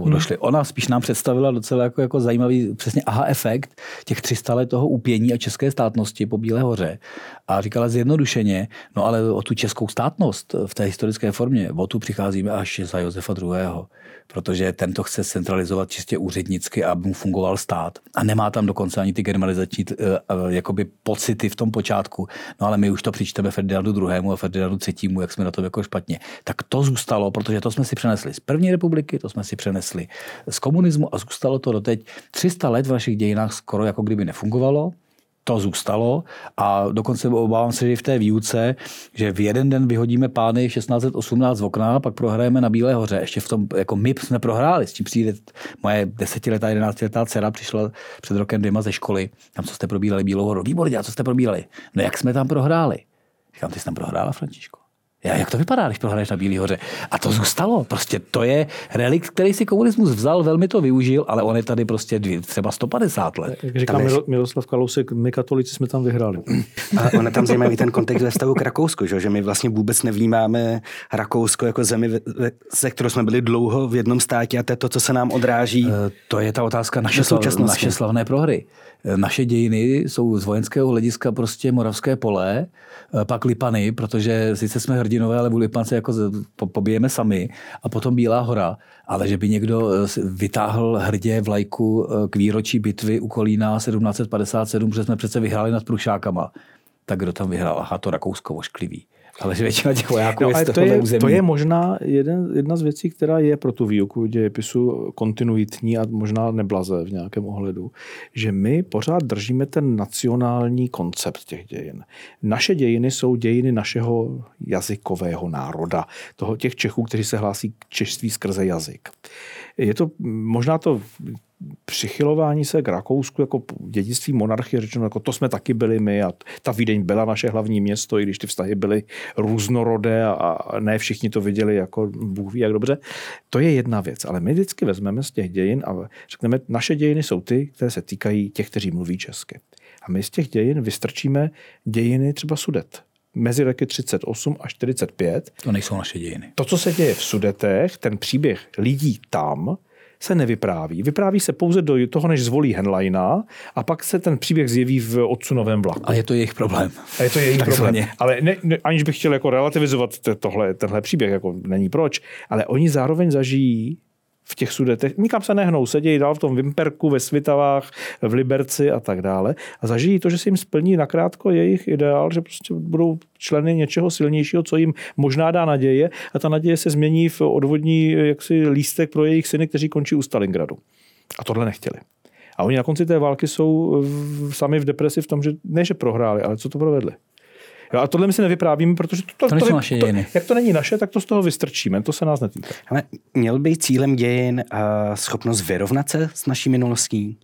[SPEAKER 2] ona spíš nám představila docela jako zajímavý přesně efekt těch 300 let toho úpění a české státnosti po Bílé hoře. A říkala zjednodušeně, no ale o tu českou státnost v té historické formě, o tu přicházíme až za Josefa II. Protože ten to chce centralizovat čistě úřednicky, aby mu fungoval stát. A nemá tam dokonce ani ty germanizační jakoby pocity v tom počátku. No ale my už to přičteme Ferdinandu II. A Ferdinandu III., jak jsme na tom jako špatně. Tak to zůstalo, protože to jsme si přenesli z první republiky, to jsme si přenesli z komunismu a zůstalo to doteď 300 let v našich dějinách skoro jako kdyby nefungovalo. To zůstalo a dokonce obávám se, že v té výuce, že v jeden den vyhodíme pány 1618 z okna, pak prohrajeme na Bílé hoře. Ještě v tom, jako my jsme prohráli, s tím přijde moje 10letá, 11letá dcera přišla před rokem 2 ze školy. Tam, co jste probírali Bílou horu. Výborně, a co jste probírali? No jak jsme tam prohráli? Říkám, ty jsi tam prohrála, Františko? Jak to vypadá, když prohraješ na Bílé hoře? A to zůstalo. Prostě to je relikt, který si komunismus vzal, velmi to využil, ale on je tady prostě třeba 150 let.
[SPEAKER 3] Jak říká Miroslav Kalousek, my katolíci jsme tam vyhráli.
[SPEAKER 1] A on je tam zajímavý ten kontext ve vztahu k Rakousku, že my vlastně vůbec nevnímáme Rakousko jako zemi, se kterou jsme byli dlouho v jednom státě, a to je to, co se nám odráží.
[SPEAKER 2] To je ta otázka naše slavné prohry. Naše dějiny jsou z vojenského hlediska prostě Moravské pole, pak Lipany, protože sice jsme hrdinové, ale u Lipan se jako pobijeme sami, a potom Bílá hora, ale že by někdo vytáhl hrdě vlajku k výročí bitvy u Kolína 1757, protože jsme přece vyhráli nad Prušákama. Tak kdo tam vyhrál? Aha, to Rakousko ošklivý. Ale že většina těch vojáků je z tohohle území.
[SPEAKER 3] To je možná jedna z věcí, která je pro tu výuku dějepisu kontinuitní a možná neblaze v nějakém ohledu, že my pořád držíme ten nacionální koncept těch dějin. Naše dějiny jsou dějiny našeho jazykového národa, těch Čechů, kteří se hlásí k češství skrze jazyk. Je to možná to přichylování se k Rakousku jako dědictví monarchie, řečeno, jako to jsme taky byli my a ta Vídeň byla naše hlavní město, i když ty vztahy byly různorodé a ne všichni to viděli jako Bůh ví jak dobře. To je jedna věc, ale my vždycky vezmeme z těch dějin a řekneme, naše dějiny jsou ty, které se týkají těch, kteří mluví česky. A my z těch dějin vystrčíme dějiny třeba Sudet. Mezi roky 38 a 45.
[SPEAKER 2] To nejsou naše dějiny.
[SPEAKER 3] To, co se děje v Sudetech, ten příběh lidí tam, se nevypráví. Vypráví se pouze do toho, než zvolí Henleina, a pak se ten příběh zjeví v Otsunovém vlaku.
[SPEAKER 2] A je to jejich problém.
[SPEAKER 3] A je to jejich problém. Ale aniž bych chtěl jako relativizovat tenhle příběh, jako není proč, ale oni zároveň zažijí v těch Sudetech, nikam se nehnou, sedějí dál v tom Vimperku, ve Svitavách, v Liberci a tak dále a zažijí to, že se jim splní nakrátko jejich ideál, že prostě budou členy něčeho silnějšího, co jim možná dá naděje, a ta naděje se změní v odvodní jaksi lístek pro jejich syny, kteří končí u Stalingradu. A tohle nechtěli. A oni na konci té války jsou sami v depresi v tom, že ne, že prohráli, ale co to provedli. Jo, a tohle my si nevyprávíme, protože
[SPEAKER 2] to nejsou naše dějiny.
[SPEAKER 3] Jak to není naše, tak to z toho vystrčíme. To se nás netýká.
[SPEAKER 1] Ale měl by cílem dějin schopnost vyrovnat se s naší minulostí?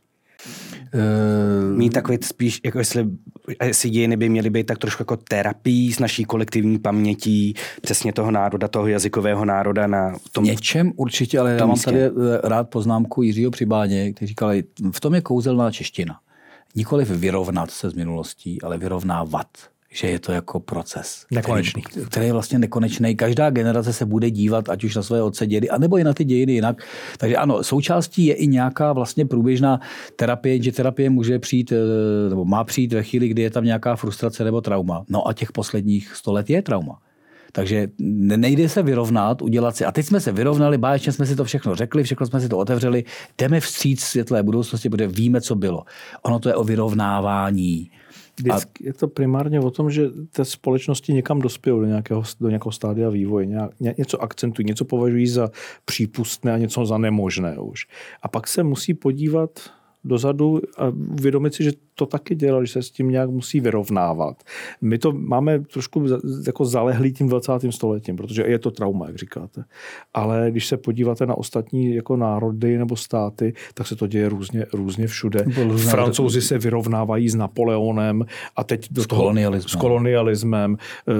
[SPEAKER 1] Mít takový spíš, jako jestli dějiny by měly být tak trošku jako terapií s naší kolektivní pamětí, přesně toho národa, toho jazykového národa na tom.
[SPEAKER 2] Něčem určitě, ale já mám tady rád poznámku Jiřího Přibáně, který říkal, v tom je kouzelná čeština. Nikoliv vyrovnat se s minulostí, ale vyrovnávat. Že je to jako proces, který je vlastně nekonečný. Každá generace se bude dívat, ať už na své otce, dědy, anebo i na ty dějiny jinak. Takže ano, součástí je i nějaká vlastně průběžná terapie, že terapie může přijít, nebo má přijít ve chvíli, kdy je tam nějaká frustrace nebo trauma. No a těch posledních 100 let je trauma. Takže nejde se vyrovnat, udělat si. A teď jsme se vyrovnali, báječně jsme si to všechno řekli, všechno jsme si to otevřeli, jdeme vstříc světlé budoucnosti, protože víme, co bylo. Ono to je o vyrovnávání.
[SPEAKER 3] Je to primárně o tom, že té společnosti někam dospějí do nějakého stádia vývoje. Něco akcentují, něco považují za přípustné a něco za nemožné už. A pak se musí podívat dozadu a uvědomit si, že to taky dělá, že se s tím nějak musí vyrovnávat. My to máme trošku jako zalehlý tím 20. stoletím, protože je to trauma, jak říkáte. Ale když se podíváte na ostatní jako národy nebo státy, tak se to děje různě všude. Francouzi se vyrovnávají s Napoleonem a teď do toho s kolonialismem,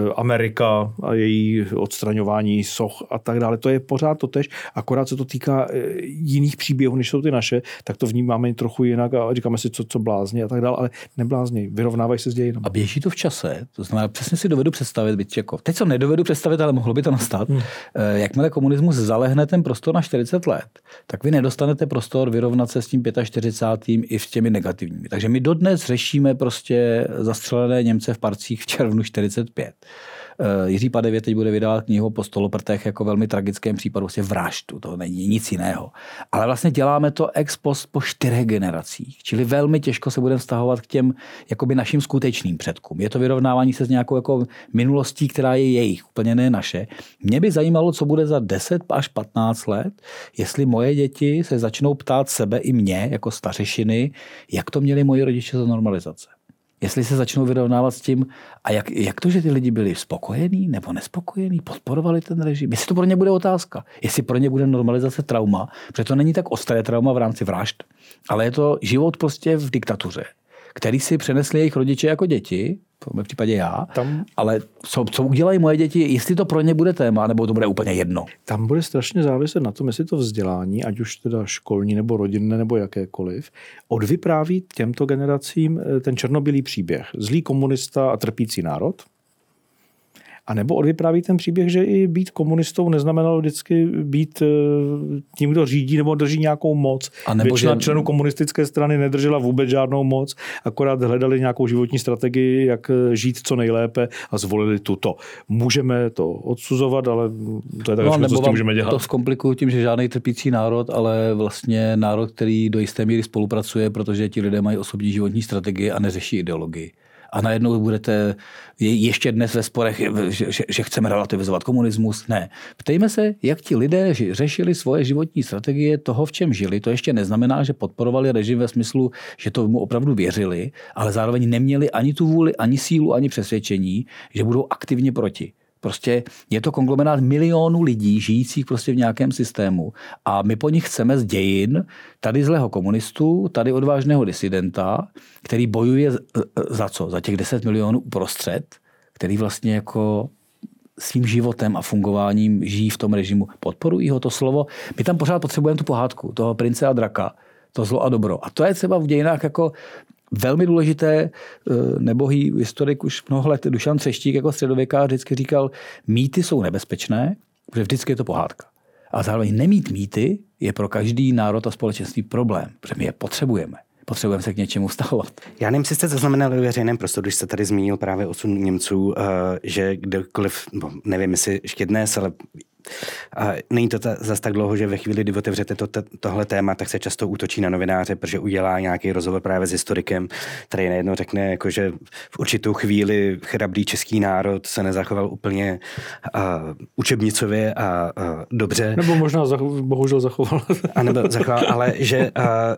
[SPEAKER 3] Amerika a její odstraňování soch a tak dále. To je pořád totéž, akorát se to týká jiných příběhů, než jsou ty naše, tak to vnímáme trochu jinak a říkáme si, co blázně a tak dále, ale neblázněj, vyrovnávají se s dějinou.
[SPEAKER 2] A běží to v čase, to znamená, přesně si dovedu představit, byť jako, teď co nedovedu představit, ale mohlo by to nastat, jakmile komunismus zalehne ten prostor na 40 let, tak vy nedostanete prostor vyrovnat se s tím 45. i s těmi negativními. Takže my dodnes řešíme prostě zastřelené Němce v Parcích v červnu 45. Jiří Padevět teď bude vydávat knihu po Stoloprtech jako velmi tragickém případu, vlastně vraždu, to není nic jiného. Ale vlastně děláme to ex post po 4 generacích, čili velmi těžko se budeme vztahovat k těm jakoby našim skutečným předkům. Je to vyrovnávání se s nějakou jako minulostí, která je jejich, úplně ne naše. Mě by zajímalo, co bude za 10 až 15 let, jestli moje děti se začnou ptát sebe i mě jako stařešiny, jak to měli moji rodiče za normalizace. Jestli se začnou vyrovnávat s tím, a jak to, že ty lidi byli spokojení nebo nespokojení, podporovali ten režim. Jestli to pro ně bude otázka. Jestli pro ně bude normalizace trauma, protože to není tak ostré trauma v rámci vražd, ale je to život prostě v diktatuře, který si přenesli jejich rodiče jako děti, v mém případě já, ale co udělají moje děti, jestli to pro ně bude téma, nebo to bude úplně jedno.
[SPEAKER 3] Tam bude strašně záviset na tom, jestli to vzdělání, ať už teda školní nebo rodinné nebo jakékoliv, odvypráví těmto generacím ten černobílý příběh. Zlý komunista a trpící národ. A nebo odvypráví ten příběh, že i být komunistou neznamenalo vždycky být tím, kdo řídí nebo drží nějakou moc. Většina členů komunistické strany nedržela vůbec žádnou moc, akorát hledali nějakou životní strategii, jak žít co nejlépe a zvolili tuto. Můžeme to odsuzovat, ale to je tak, co s tím můžeme dělat.
[SPEAKER 2] To zkomplikuju tím, že žádný trpící národ, ale vlastně národ, který do jisté míry spolupracuje, protože ti lidé mají osobní životní strategii a neřeší ideologii. A najednou budete ještě dnes ve sporech, že chceme relativizovat komunismus. Ne. Ptejme se, jak ti lidé řešili svoje životní strategie toho, v čem žili. To ještě neznamená, že podporovali režim ve smyslu, že to mu opravdu věřili, ale zároveň neměli ani tu vůli, ani sílu, ani přesvědčení, že budou aktivně proti. Prostě je to konglomerát milionů lidí žijících prostě v nějakém systému a my po nich chceme z dějin tady zlého komunistu, tady odvážného disidenta, který bojuje za co? Za těch 10 milionů uprostřed, který vlastně jako svým životem a fungováním žijí v tom režimu. Podporují ho to slovo. My tam pořád potřebujeme tu pohádku, toho prince a draka, to zlo a dobro. A to je třeba v dějinách jako velmi důležité, nebohý historik už mnoho let Dušan Třeštík jako středověkář vždycky říkal, mýty jsou nebezpečné, protože vždycky je to pohádka. A zároveň nemít mýty je pro každý národ a společenství problém, protože my je potřebujeme. Potřebujeme se k něčemu vztahovat.
[SPEAKER 1] Já nevím, jestli jste zaznamenali ve veřejném prostoru, když jste tady zmínil právě osud Němců, že kdokoliv, nevím, jestli ještě dnes, ale není to zas tak dlouho, že ve chvíli, kdy otevřete tohle téma, tak se často útočí na novináře, protože udělá nějaký rozhovor právě s historikem, který nejednou řekne, jako, že v určitou chvíli chrabrý český národ se nezachoval úplně učebnicově a dobře.
[SPEAKER 3] Nebo možná bohužel zachoval.
[SPEAKER 1] Ale že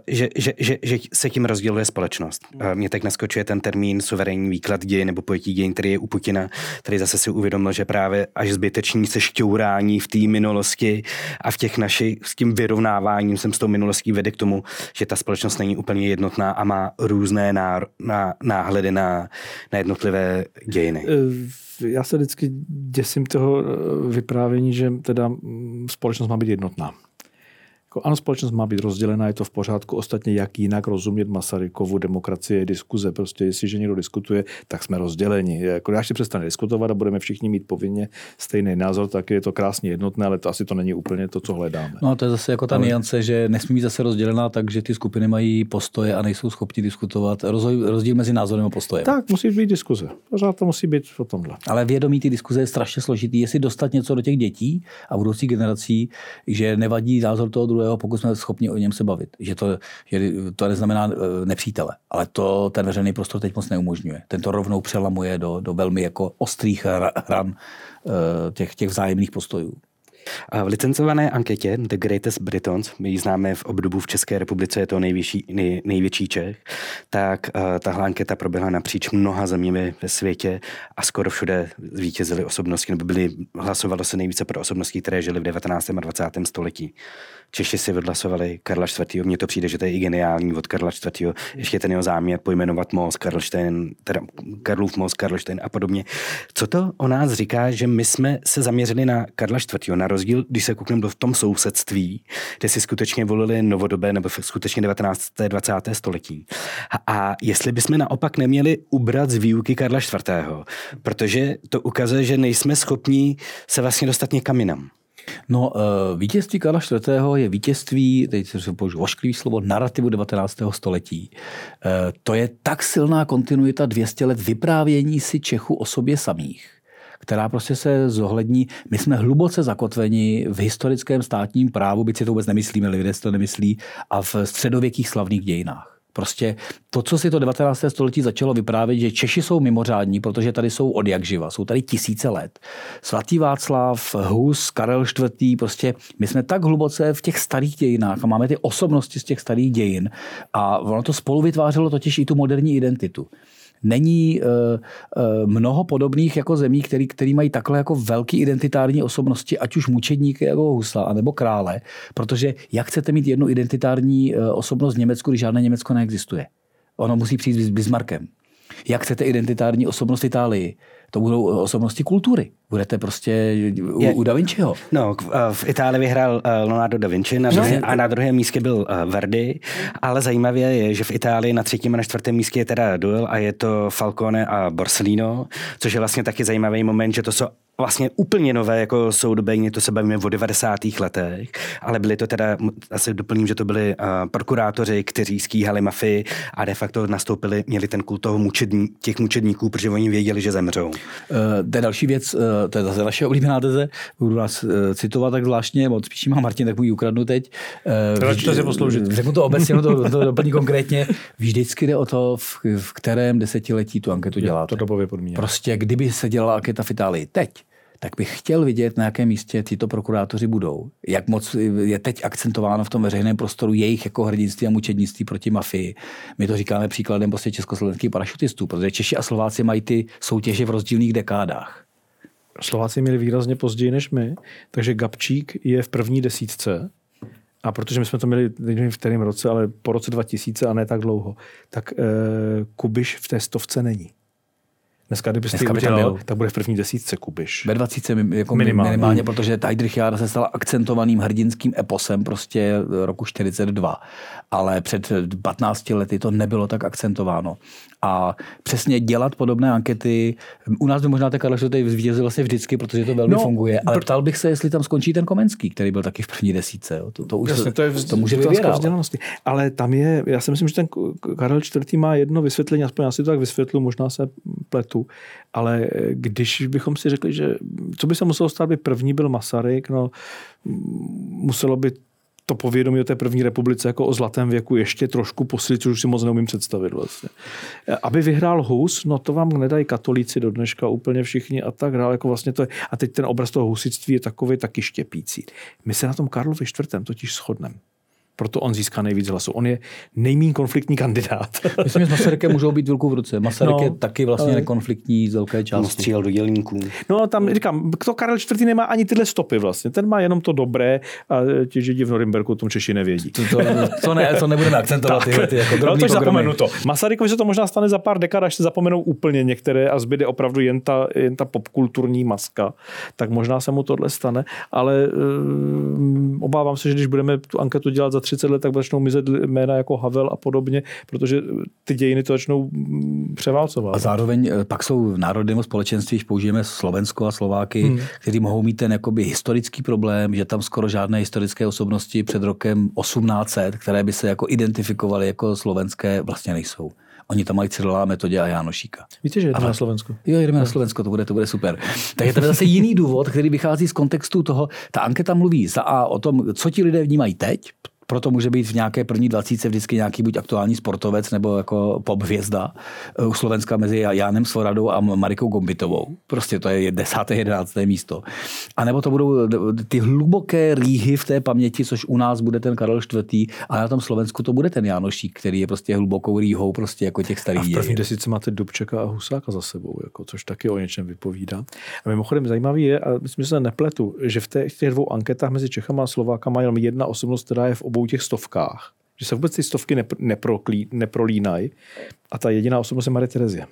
[SPEAKER 1] se tím rozděluje společnost. Mně teď naskočuje ten termín suverénní výklad dějin nebo pojetí dějin, který je u Putina, který zase si uvědomil, že právě až zbyteční se šťourání v té minulosti a v těch našich s tím vyrovnáváním jsem s tou minulostí vede k tomu, že ta společnost není úplně jednotná a má různé náhledy na jednotlivé dějiny.
[SPEAKER 3] Já se vždycky děsím toho vyprávění, že teda společnost má být jednotná. Ano, společnost má být rozdělená, je to v pořádku. Ostatně jak jinak rozumět Masarykovu demokracie, diskuze. Prostě jestliže někdo diskutuje, tak jsme rozděleni. Jako až si přestane diskutovat a budeme všichni mít povinně stejný názor, tak je to krásně jednotné, ale to asi to není úplně to, co hledáme.
[SPEAKER 2] No, to je zase jako ta niance, že nesmí být zase rozdělená, takže ty skupiny mají postoje a nejsou schopni diskutovat. Rozdíl mezi názorem a postojem.
[SPEAKER 3] Tak, musí být diskuze. Pořád to musí být o tomhle.
[SPEAKER 2] Ale vědomí ty diskuze je strašně složitý. Jestli dostat něco do těch dětí a budoucích generací, že nevadí názor toho II., pokud jsme schopni o něm se bavit. Že to neznamená nepřítele, ale to ten veřejný prostor teď moc neumožňuje. Ten to rovnou přelamuje do velmi jako ostrých hran těch vzájemných postojů.
[SPEAKER 1] V licencované anketě The Greatest Britons, my ji známe v obdobu v České republice, je to největší Čech, tak tahle anketa proběhla napříč mnoha zeměmi ve světě a skoro všude zvítězily osobnosti, nebo hlasovalo se nejvíce pro osobnosti, které žily v 19. a 20. století. Češi si odhlasovali Karla IV. Mně to přijde, že to je i geniální od Karla IV. Ještě ten jeho záměr pojmenovat most Karlštejn, teda Karlův most Karlštejn a podobně. Co to o nás říká, že my jsme se zaměřili na Karla IV. Na rozdíl, když se koukneme v tom sousedství, kde si skutečně volili novodobé nebo skutečně 19. 20. století. A jestli bychom naopak neměli ubrat z výuky Karla IV., protože to ukazuje, že nejsme schopni se vlastně dostat někam jinam.
[SPEAKER 2] No, vítězství Karla IV. Je vítězství, teď se použiju ošklivý slovo, narrativu 19. století. To je tak silná kontinuita 200 let vyprávění si Čechů o sobě samých, která prostě se zohlední. My jsme hluboce zakotveni v historickém státním právu, byť si to vůbec nemyslíme, lidé si to nemyslí, a v středověkých slavných dějinách. Prostě to, co si to 19. století začalo vyprávět, že Češi jsou mimořádní, protože tady jsou od jak živa, jsou tady tisíce let. Svatý Václav, Hus, Karel IV., prostě my jsme tak hluboce v těch starých dějinách a máme ty osobnosti z těch starých dějin a ono to spolu vytvářelo totiž i tu moderní identitu. Není mnoho podobných jako zemí, který mají takhle jako velký identitární osobnosti, ať už mučedníky jako Husa, anebo krále, protože jak chcete mít jednu identitární osobnost v Německu, když žádné Německo neexistuje? Ono musí přijít s Bismarckem. Jak chcete identitární osobnost v Itálii? To budou osobnosti kultury. Budete prostě u Da Vinciho.
[SPEAKER 1] No, v Itálii vyhrál Leonardo da Vinci a na druhém místě byl Verdi, ale zajímavé je, že v Itálii na 3. a na 4. místě je teda duel a je to Falcone a Borsellino, což je vlastně taky zajímavý moment, že to jsou vlastně úplně nové jako soudobě, to se bavíme o 90. letech, ale byli to teda, asi doplním, že to byli prokurátoři, kteří stíhali mafii a de facto nastoupili, měli ten kult toho těch mučedníků, protože oni věděli, že zemřou.
[SPEAKER 2] To je další věc, to je zase naše oblíbená teze, budu vás citovat tak zvláštně, moc spíš má Martin, tak mu ji ukradnu teď.
[SPEAKER 3] To si posloužit.
[SPEAKER 2] Řeknu to obecně, to doplní konkrétně. Vždycky jde o to, v kterém desetiletí tu anketu děláte.
[SPEAKER 3] To dobově podmíněné.
[SPEAKER 2] Prostě kdyby se dělala anketa v Itálii teď, tak bych chtěl vidět, na jakém místě tyto prokurátoři budou. Jak moc je teď akcentováno v tom veřejném prostoru jejich jako hrdinství a mučednictví proti mafii. My to říkáme příkladem prostě československých parašutistů, protože Češi a Slováci mají ty soutěže v rozdílných dekádách.
[SPEAKER 3] Slováci měli výrazně později než my, takže Gabčík je v první desítce. A protože my jsme to měli, nevím v kterém roce, ale po roce 2000 a ne tak dlouho, tak Kubiš v té 100 není. Dneska, kdybyste ji udělal, tak bude v první desítce Kubiš.
[SPEAKER 2] Ve 20 jako minimálně, protože Heydrichiáda se stala akcentovaným hrdinským eposem prostě roku 42. Ale před 15 lety to nebylo tak akcentováno. A přesně dělat podobné ankety, u nás by možná Karel IV. Zvítězil vlastně vždycky, protože to velmi funguje, ale ptal bych se, jestli tam skončí ten Komenský, který byl taky v první desítce. To už jasně, to může vyvěrat.
[SPEAKER 3] Ale tam je, já si myslím, že ten Karel IV. Má jedno vysvětlení, aspoň já si to tak vysvětlu, možná se pletu, ale když bychom si řekli, že co by se muselo stát, by první byl Masaryk, no muselo by to povědomí o té první republice jako o zlatém věku ještě trošku posílit, což už si moc neumím představit vlastně. Aby vyhrál Hus, no to vám nedají katolíci do dneška úplně všichni a tak dále, jako vlastně to je, a teď ten obraz toho husitství je takový taky štěpící. My se na tom Karlovi IV. Totiž shodneme. Proto on získá nejvíc hlasů. On je nejméně konfliktní kandidát.
[SPEAKER 2] Myslím, že s Masarykem můžou být ruku v ruce. Masaryk je taky vlastně nekonfliktní z velké části.
[SPEAKER 1] Střílel do dělníků.
[SPEAKER 3] No tam říkám, to Karel IV. Nemá ani tyhle stopy vlastně. Ten má jenom to dobré a ti Židi v Norimberku o tom Češi nevědí.
[SPEAKER 2] To nebudeme akcentovat. Ty jako
[SPEAKER 3] drobný zapomenu to. Masarykovi se to možná stane za pár dekád, až se zapomenou úplně některé a zbyde opravdu jen ta popkulturní maska. Tak možná se mu tohle stane, ale obávám se, že když budeme tu anketu dělat za 30 let, tak začnou mizet jména jako Havel a podobně, protože ty dějiny to začnou převálcovat.
[SPEAKER 2] A zároveň pak jsou v národním společenství, když použijeme Slovensko a Slováky, kteří mohou mít ten jakoby historický problém, že tam skoro žádné historické osobnosti před rokem 1800, které by se jako identifikovaly jako slovenské, vlastně nejsou. Oni tam mají Cyrila, Metodě a Jánošíka.
[SPEAKER 3] Víte, že jedeme na Slovensko?
[SPEAKER 2] Jo, jedeme na Slovensko, to bude super. Takže to je zase jiný důvod, který vychází z kontextu toho. Ta anketa mluví za A o tom, co ti lidé vnímají teď, proto může být v nějaké první 20 vždycky nějaký buď aktuální sportovec nebo jako pop hvězda u Slovenska mezi Jánem Svoradou a Marikou Gombitovou. Prostě to je 10. 11. místo. A nebo to budou ty hluboké rýhy v té paměti, což u nás bude ten Karel IV. A na tom Slovensku to bude ten Jánošík, který je prostě hlubokou rýhou prostě jako těch starých dějin.
[SPEAKER 3] A v první desítce máte Dubčeka a Husáka za sebou, jako, což taky o něčem vypovídá. A mimochodem zajímavý je, a myslím, že se nepletu, že v těch dvou anketách mezi Čechama a Slovákama je jenom jedna osobnost, která je v obou těch stovkách. Že se vůbec ty stovky neprolínají a ta jediná osobnost je Marie Terezie.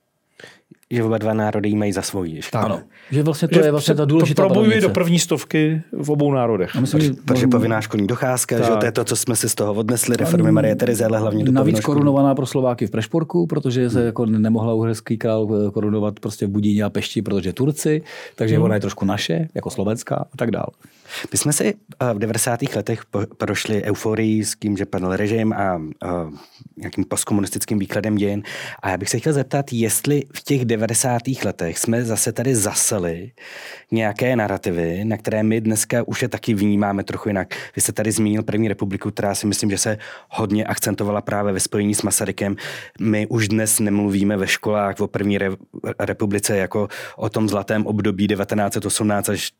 [SPEAKER 1] Že oba dva národy jí mají za svojí.
[SPEAKER 2] Ano. Že vlastně to je vlastně ta důležitá
[SPEAKER 3] to probojuje do první stovky v obou národech.
[SPEAKER 1] Protože povinná školní docházka, že to je to, co jsme si z toho odnesli, reformy Marie Terezie, ale hlavně do
[SPEAKER 2] navíc korunovaná pro Slováky v Prešporku, protože se jako nemohla uherský král korunovat prostě v Budíně a Pešti, protože Turci, takže ona je trošku naše, jako slovenská a tak dál.
[SPEAKER 1] My jsme si v 90. letech prošli euforii s tím, že padl režim a nějakým postkomunistickým výkladem dějin. A já bych se chtěl zeptat, jestli v těch 90. letech jsme zase tady zaseli nějaké narrativy, na které my dneska už je taky vnímáme trochu jinak. Vy jste tady zmínil první republiku, která si myslím, že se hodně akcentovala právě ve spojení s Masarykem. My už dnes nemluvíme ve školách o první republice jako o tom zlatém období 1918 až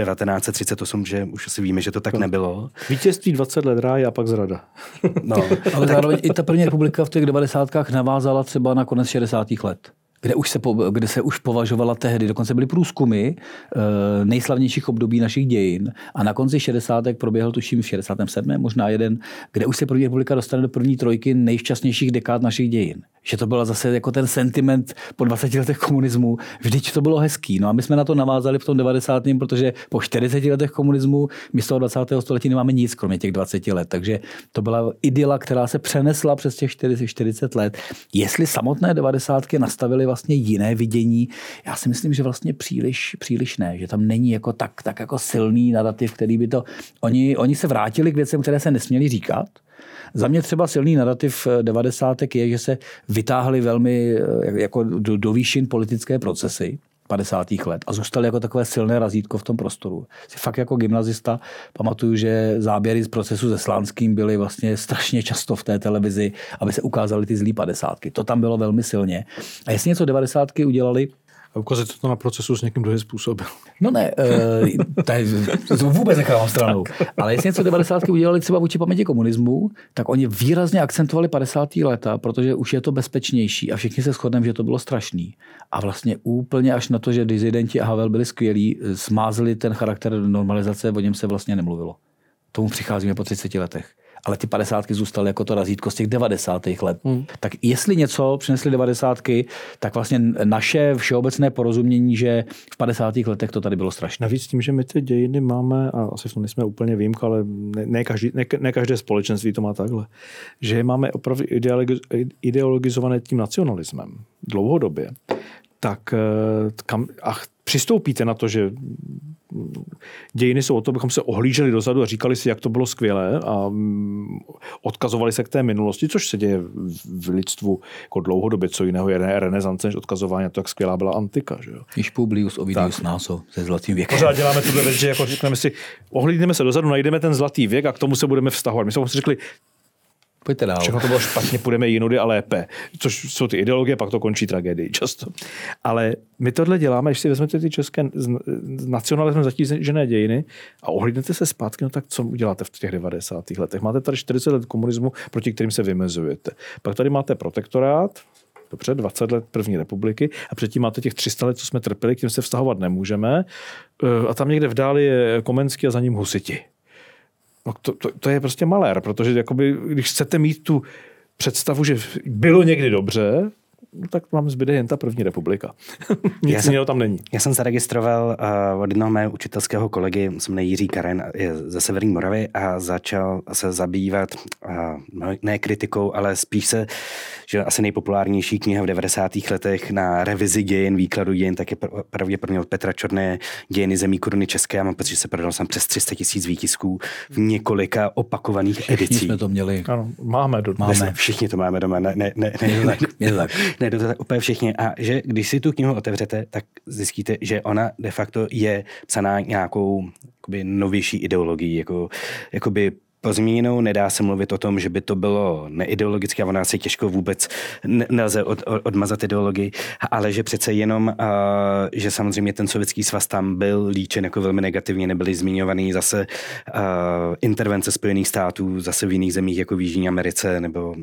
[SPEAKER 1] 1938, že už si víme, že to tak nebylo.
[SPEAKER 3] Vítězství 20 let ráje a pak zrada.
[SPEAKER 2] No, ale zároveň i ta první republika v těch 90. navázala třeba na konec 60. let. Kde se už považovala tehdy, dokonce byly průzkumy nejslavnějších období našich dějin a na konci 60. proběhl tuším v 67. možná jeden, kde už se první republika dostane do první trojky nejšťastnějších dekád našich dějin. Že to byl zase jako ten sentiment po 20 letech komunismu, vždyť to bylo hezký. No a my jsme na to navázali v tom 90. protože po 40 letech komunismu my z toho 20. století nemáme nic, kromě těch 20 let. Takže to byla idyla, která se přenesla přes těch 40 let. Jestli samotné 90. nastavily vlastně jiné vidění, já si myslím, že vlastně příliš ne, že tam není jako tak jako silný narrativ, který by to... Oni se vrátili k věcem, které se nesměli říkat. Za mě třeba silný narrativ 90. je, že se vytáhly velmi jako do výšin politické procesy 50. let a zůstaly jako takové silné razítko v tom prostoru. Si fakt jako gymnazista pamatuju, že záběry z procesu se Slánským byly vlastně strašně často v té televizi, aby se ukázaly ty zlý 50. To tam bylo velmi silně. A jestli něco 90. udělali,
[SPEAKER 3] a ukazuje to na procesu s někým druhým způsobem.
[SPEAKER 2] No ne, to vůbec nechávám stranou. Ale jestli něco 90. udělali třeba vůči paměti komunismu, tak oni výrazně akcentovali 50. léta, protože už je to bezpečnější a všichni se shodneme, že to bylo strašný. A vlastně úplně až na to, že disidenti a Havel byli skvělí, smázli ten charakter normalizace, o něm se vlastně nemluvilo. Tomu přicházíme po 30 letech. Ale ty 50. zůstaly jako to razítko z těch 90. let. Tak jestli něco přinesly 90. tak vlastně naše všeobecné porozumění, že v 50. letech to tady bylo strašné.
[SPEAKER 3] Navíc tím, že my ty dějiny máme, a asi v tom nejsme úplně výjimka, ale ne každé společenství to má takhle, že je máme opravdu ideologizované tím nacionalismem dlouhodobě, tak přistoupíte na to, že dějiny jsou o to, abychom se ohlíželi dozadu a říkali si, jak to bylo skvělé a odkazovali se k té minulosti, což se děje v lidstvu jako dlouhodobě, co jiného je renesance než odkazování na to, jak skvělá byla antika. Že jo?
[SPEAKER 2] Již Publius Ovidius Naso se zlatým věkem.
[SPEAKER 3] Pořád děláme tuhle věc, že jako řekneme si, ohlídneme se dozadu, najdeme ten zlatý věk a k tomu se budeme vztahovat. My jsme si řekli,
[SPEAKER 2] pojďte dál.
[SPEAKER 3] Všechno to bylo špatně, půjdeme jinudy a lépe. Což jsou ty ideologie, pak to končí tragédií často. Ale my tohle děláme, když si vezmete ty české nacionalismem zatížené dějiny a ohlídnete se zpátky, no tak co uděláte v těch 90. letech? Máte tady 40 let komunismu, proti kterým se vymezujete. Pak tady máte protektorát, dobře, 20 let první republiky a předtím máte těch 300 let, co jsme trpěli, k tím se vztahovat nemůžeme. A tam někde v dáli je Komenský a za ním husiti. No to je prostě malér, protože jakoby, když chcete mít tu představu, že bylo někdy dobře, no tak vám zbyde jen ta první republika. Nic jiného tam není.
[SPEAKER 1] Já jsem zaregistroval od jednoho mého učitelského kolegy, se jmenuje Jiří Karen, je ze Severní Moravy a začal se zabývat ne kritikou, ale spíš se, že asi nejpopulárnější kniha v 90. letech na revizi dějin, výkladu dějin, tak je pravděpodobně od Petra Čorné Dějiny zemí koruny české. Já mám pocit, že se prodal jsem přes 300 000 výtisků v několika opakovaných edicích.
[SPEAKER 2] Jsme to měli.
[SPEAKER 3] Ano, máme.
[SPEAKER 1] Všichni to máme doma. Ne, to tak úplně všichni. A že když si tu knihu otevřete, tak zjistíte, že ona de facto je psaná nějakou novější ideologií, jakoby pozměněnou, nedá se mluvit o tom, že by to bylo neideologické a ona asi těžko vůbec nelze odmazat ideologii, ale že přece jenom, že samozřejmě ten Sovětský svaz tam byl líčen jako velmi negativně, nebyly zmiňovaný zase intervence Spojených států zase v jiných zemích, jako v Jižní Americe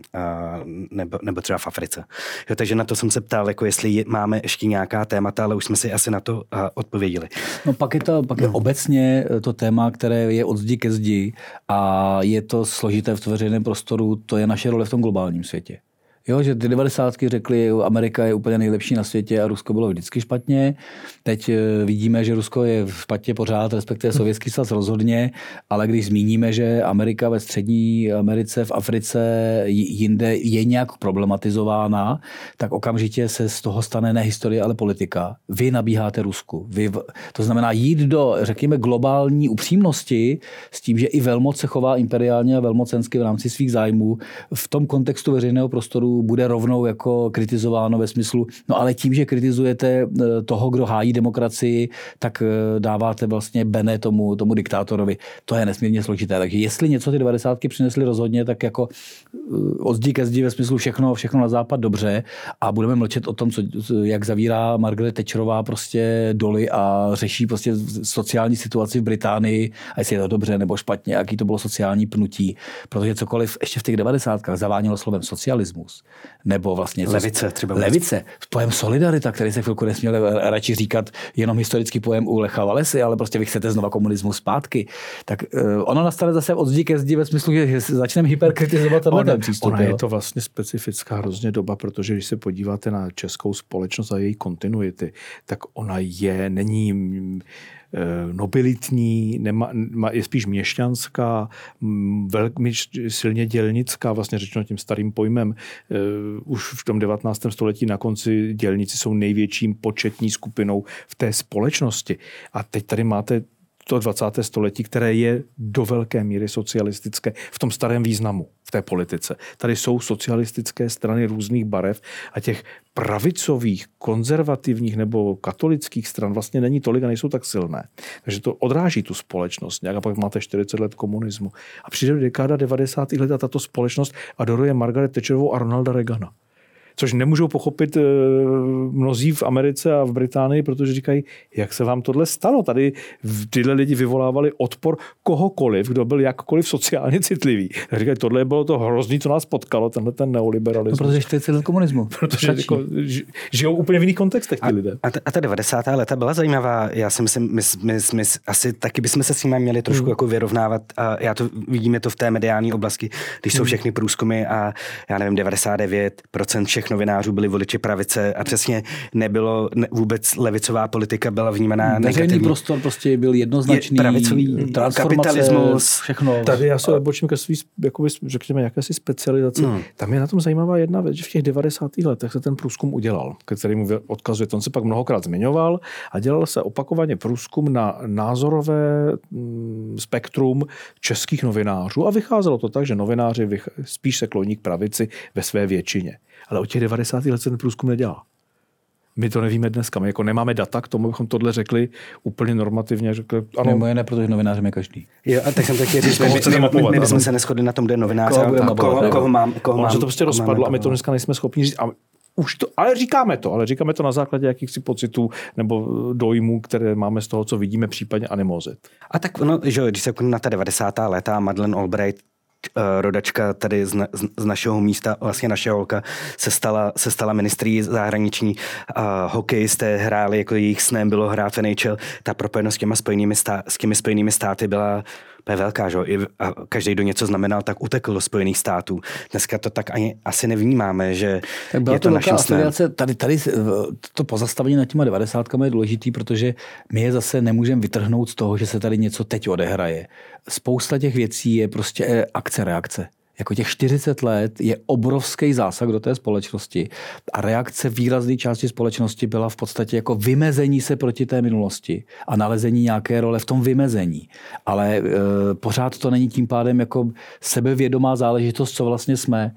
[SPEAKER 1] nebo třeba v Africe. Jo, takže na to jsem se ptal, jako jestli máme ještě nějaká témata, ale už jsme si asi na to odpověděli.
[SPEAKER 2] No pak je obecně to téma, které je od zdi ke zdi a je to složité v veřejném prostoru, to je naše role v tom globálním světě. Jo, že ty 90. řekli, Amerika je úplně nejlepší na světě a Rusko bylo vždycky špatně. Teď vidíme, že Rusko je špatně pořád, respektive Sovětský svaz rozhodně, ale když zmíníme, že Amerika ve střední Americe, v Africe, jinde je nějak problematizována, tak okamžitě se z toho stane ne historie, ale politika. Vy nabíháte Rusku. To znamená jít do, řekněme, globální upřímnosti s tím, že i velmoc se chová imperiálně a velmocensky v rámci svých zájmů. V tom kontextu veřejného prostoru bude rovnou jako kritizováno ve smyslu, no ale tím, že kritizujete toho, kdo hájí demokracii, tak dáváte vlastně bene tomu diktátorovi. To je nesmírně složité. Takže jestli něco ty 90. přinesly rozhodně, tak jako od zdi ke zdi ve smyslu všechno na západ dobře a budeme mlčet o tom, jak zavírá Margaret Thatcherová prostě doly a řeší prostě sociální situaci v Británii a jestli je to dobře nebo špatně, jaký to bylo sociální pnutí. Protože cokoliv ještě v těch 90. zavánělo slovem socialismus, nebo vlastně levice. Pojem solidarita, který se chvilku nesměl radši říkat jenom historický pojem u Lecha Walesy, ale prostě vy chcete znova komunismus zpátky. Tak ono nastane zase od zdi ke zdi ve smyslu, že začneme hyperkritizovat ten přístup.
[SPEAKER 3] Ona je to vlastně specifická hrozně doba, protože když se podíváte na českou společnost a její kontinuity, tak ona není nobilitní, je spíš měšťanská, velmi silně dělnická, vlastně řečeno tím starým pojmem. Už v tom 19. století na konci dělníci jsou největším početní skupinou v té společnosti. A teď tady máte to 20. století, které je do velké míry socialistické v tom starém významu v té politice. Tady jsou socialistické strany různých barev a těch pravicových, konzervativních nebo katolických stran vlastně není tolik a nejsou tak silné. Takže to odráží tu společnost. Nějak a pak máte 40 let komunismu. A přijde dekáda 90. let a tato společnost adoruje Margaret Thatcherovou a Ronalda Reagana. Což nemůžou pochopit mnozí v Americe a v Británii, protože říkají, jak se vám tohle stalo. Tady tyhle lidi vyvolávali odpor kohokoliv, kdo byl jakkoliv sociálně citlivý. Říkají, tohle bylo to hrozný, co nás potkalo, tenhle ten neoliberalismus.
[SPEAKER 2] No, protože 40 let komunismu.
[SPEAKER 3] Protože jako, žijou úplně v jiných kontextech ty lidé.
[SPEAKER 1] A ta 90. léta byla zajímavá. Já si myslím, my asi taky bychom se s nimi měli trošku jako vyrovnávat. A vidíme to v té mediální oblasti, když jsou všechny průzkumy a já nevím, 99% všech novinářů byli voliči pravice a přesně nebylo vůbec levicová politika byla vnímaná negativně.
[SPEAKER 2] Veřejný prostor prostě byl jednoznačný,
[SPEAKER 1] pravicový kapitalismus,
[SPEAKER 2] všechno.
[SPEAKER 3] Tady já se odbočím ke svý, jakoby, řekněme, jakési specializaci. Tam je na tom zajímavá jedna věc, že v těch 90. letech se ten průzkum udělal, kterému odkazuje. On se pak mnohokrát zmiňoval a dělal se opakovaně průzkum na názorové spektrum českých novinářů a vycházelo to tak, že novináři spíš se kloní k pravici ve své většině. Ale od těch 90. let se ten průzkum nedělá. My to nevíme dneska. My jako nemáme data k tomu, bychom tohle řekli úplně normativně. Řekli, ano.
[SPEAKER 2] Mimo jiné, protože novinářem je každý.
[SPEAKER 1] Jo, a tak jsem taky říct, my jsme se neshodli na tom, kde novináře, koho mám.
[SPEAKER 3] Že to prostě rozpadlo a my to dneska nejsme schopni říct. Ale říkáme to na základě jakýchsi pocitů nebo dojmů, které máme z toho, co vidíme, případně animozit.
[SPEAKER 1] A tak že když se na ta 90. léta Madeleine Albright, rodačka tady z našeho místa, vlastně naše holka, se stala ministrí zahraniční. Hokejisté hráli, jako jejich snem bylo hrát v NHL. Ta propojenost s těmi spojenými státy byla je velká, že? A každý, kdo něco znamenal, tak utekl do Spojených států. Dneska to tak ani asi nevnímáme, že
[SPEAKER 2] tak byla
[SPEAKER 1] je to naším snem.
[SPEAKER 2] Tady to pozastavení nad těma 90kami je důležitý, protože my je zase nemůžeme vytrhnout z toho, že se tady něco teď odehraje. Spousta těch věcí je prostě akce-reakce. Jako těch 40 let je obrovský zásah do té společnosti a reakce výrazné části společnosti byla v podstatě jako vymezení se proti té minulosti a nalezení nějaké role v tom vymezení. Ale pořád to není tím pádem jako sebevědomá záležitost, co vlastně jsme.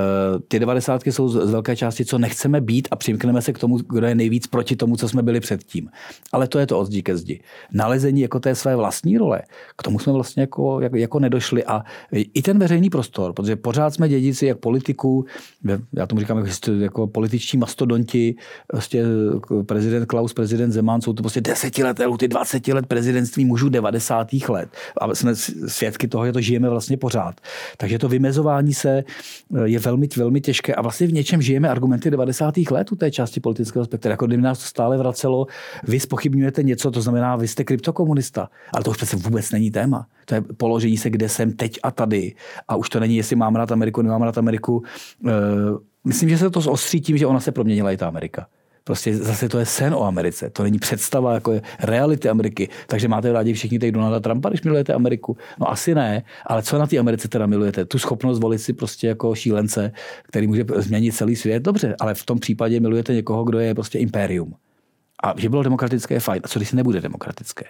[SPEAKER 2] Ty 90 jsou z velké části, co nechceme být a přimkneme se k tomu, kdo je nejvíc proti tomu, co jsme byli předtím. Ale to je to od zdi ke zdi. Nalezení jako té své vlastní role, k tomu jsme vlastně jako nedošli a i ten veřejný prostor, protože pořád jsme dědici jak politiků, já tomu říkám jako političtí mastodonti, prostě prezident Klaus, prezident Zeman, jsou to prostě 10leté lhuty, 20 let prezidentství mužů 90. let. A jsme svědky toho, že to žijeme vlastně pořád. Takže to vymezování se je velmi, velmi těžké a vlastně v něčem žijeme argumenty 90. let u té části politického spektra. Jako kdyby nás to stále vracelo, vy zpochybňujete něco, to znamená, vy jste kryptokomunista. Ale to už přece vůbec není téma. To je položení se, kde jsem teď a tady. A už to není, jestli mám rád Ameriku, nemám rád Ameriku. Myslím, že se to zostří tím, že ona se proměnila i ta Amerika. Prostě zase to je sen o Americe. To není představa jako je reality Ameriky. Takže máte rádi všichni teď Donalda Trumpa, když milujete Ameriku? No asi ne, ale co na té Americe teda milujete? Tu schopnost volit si prostě jako šílence, který může změnit celý svět? Dobře, ale v tom případě milujete někoho, kdo je prostě impérium. A že bylo demokratické je fajn. A co když se nebude demokratické?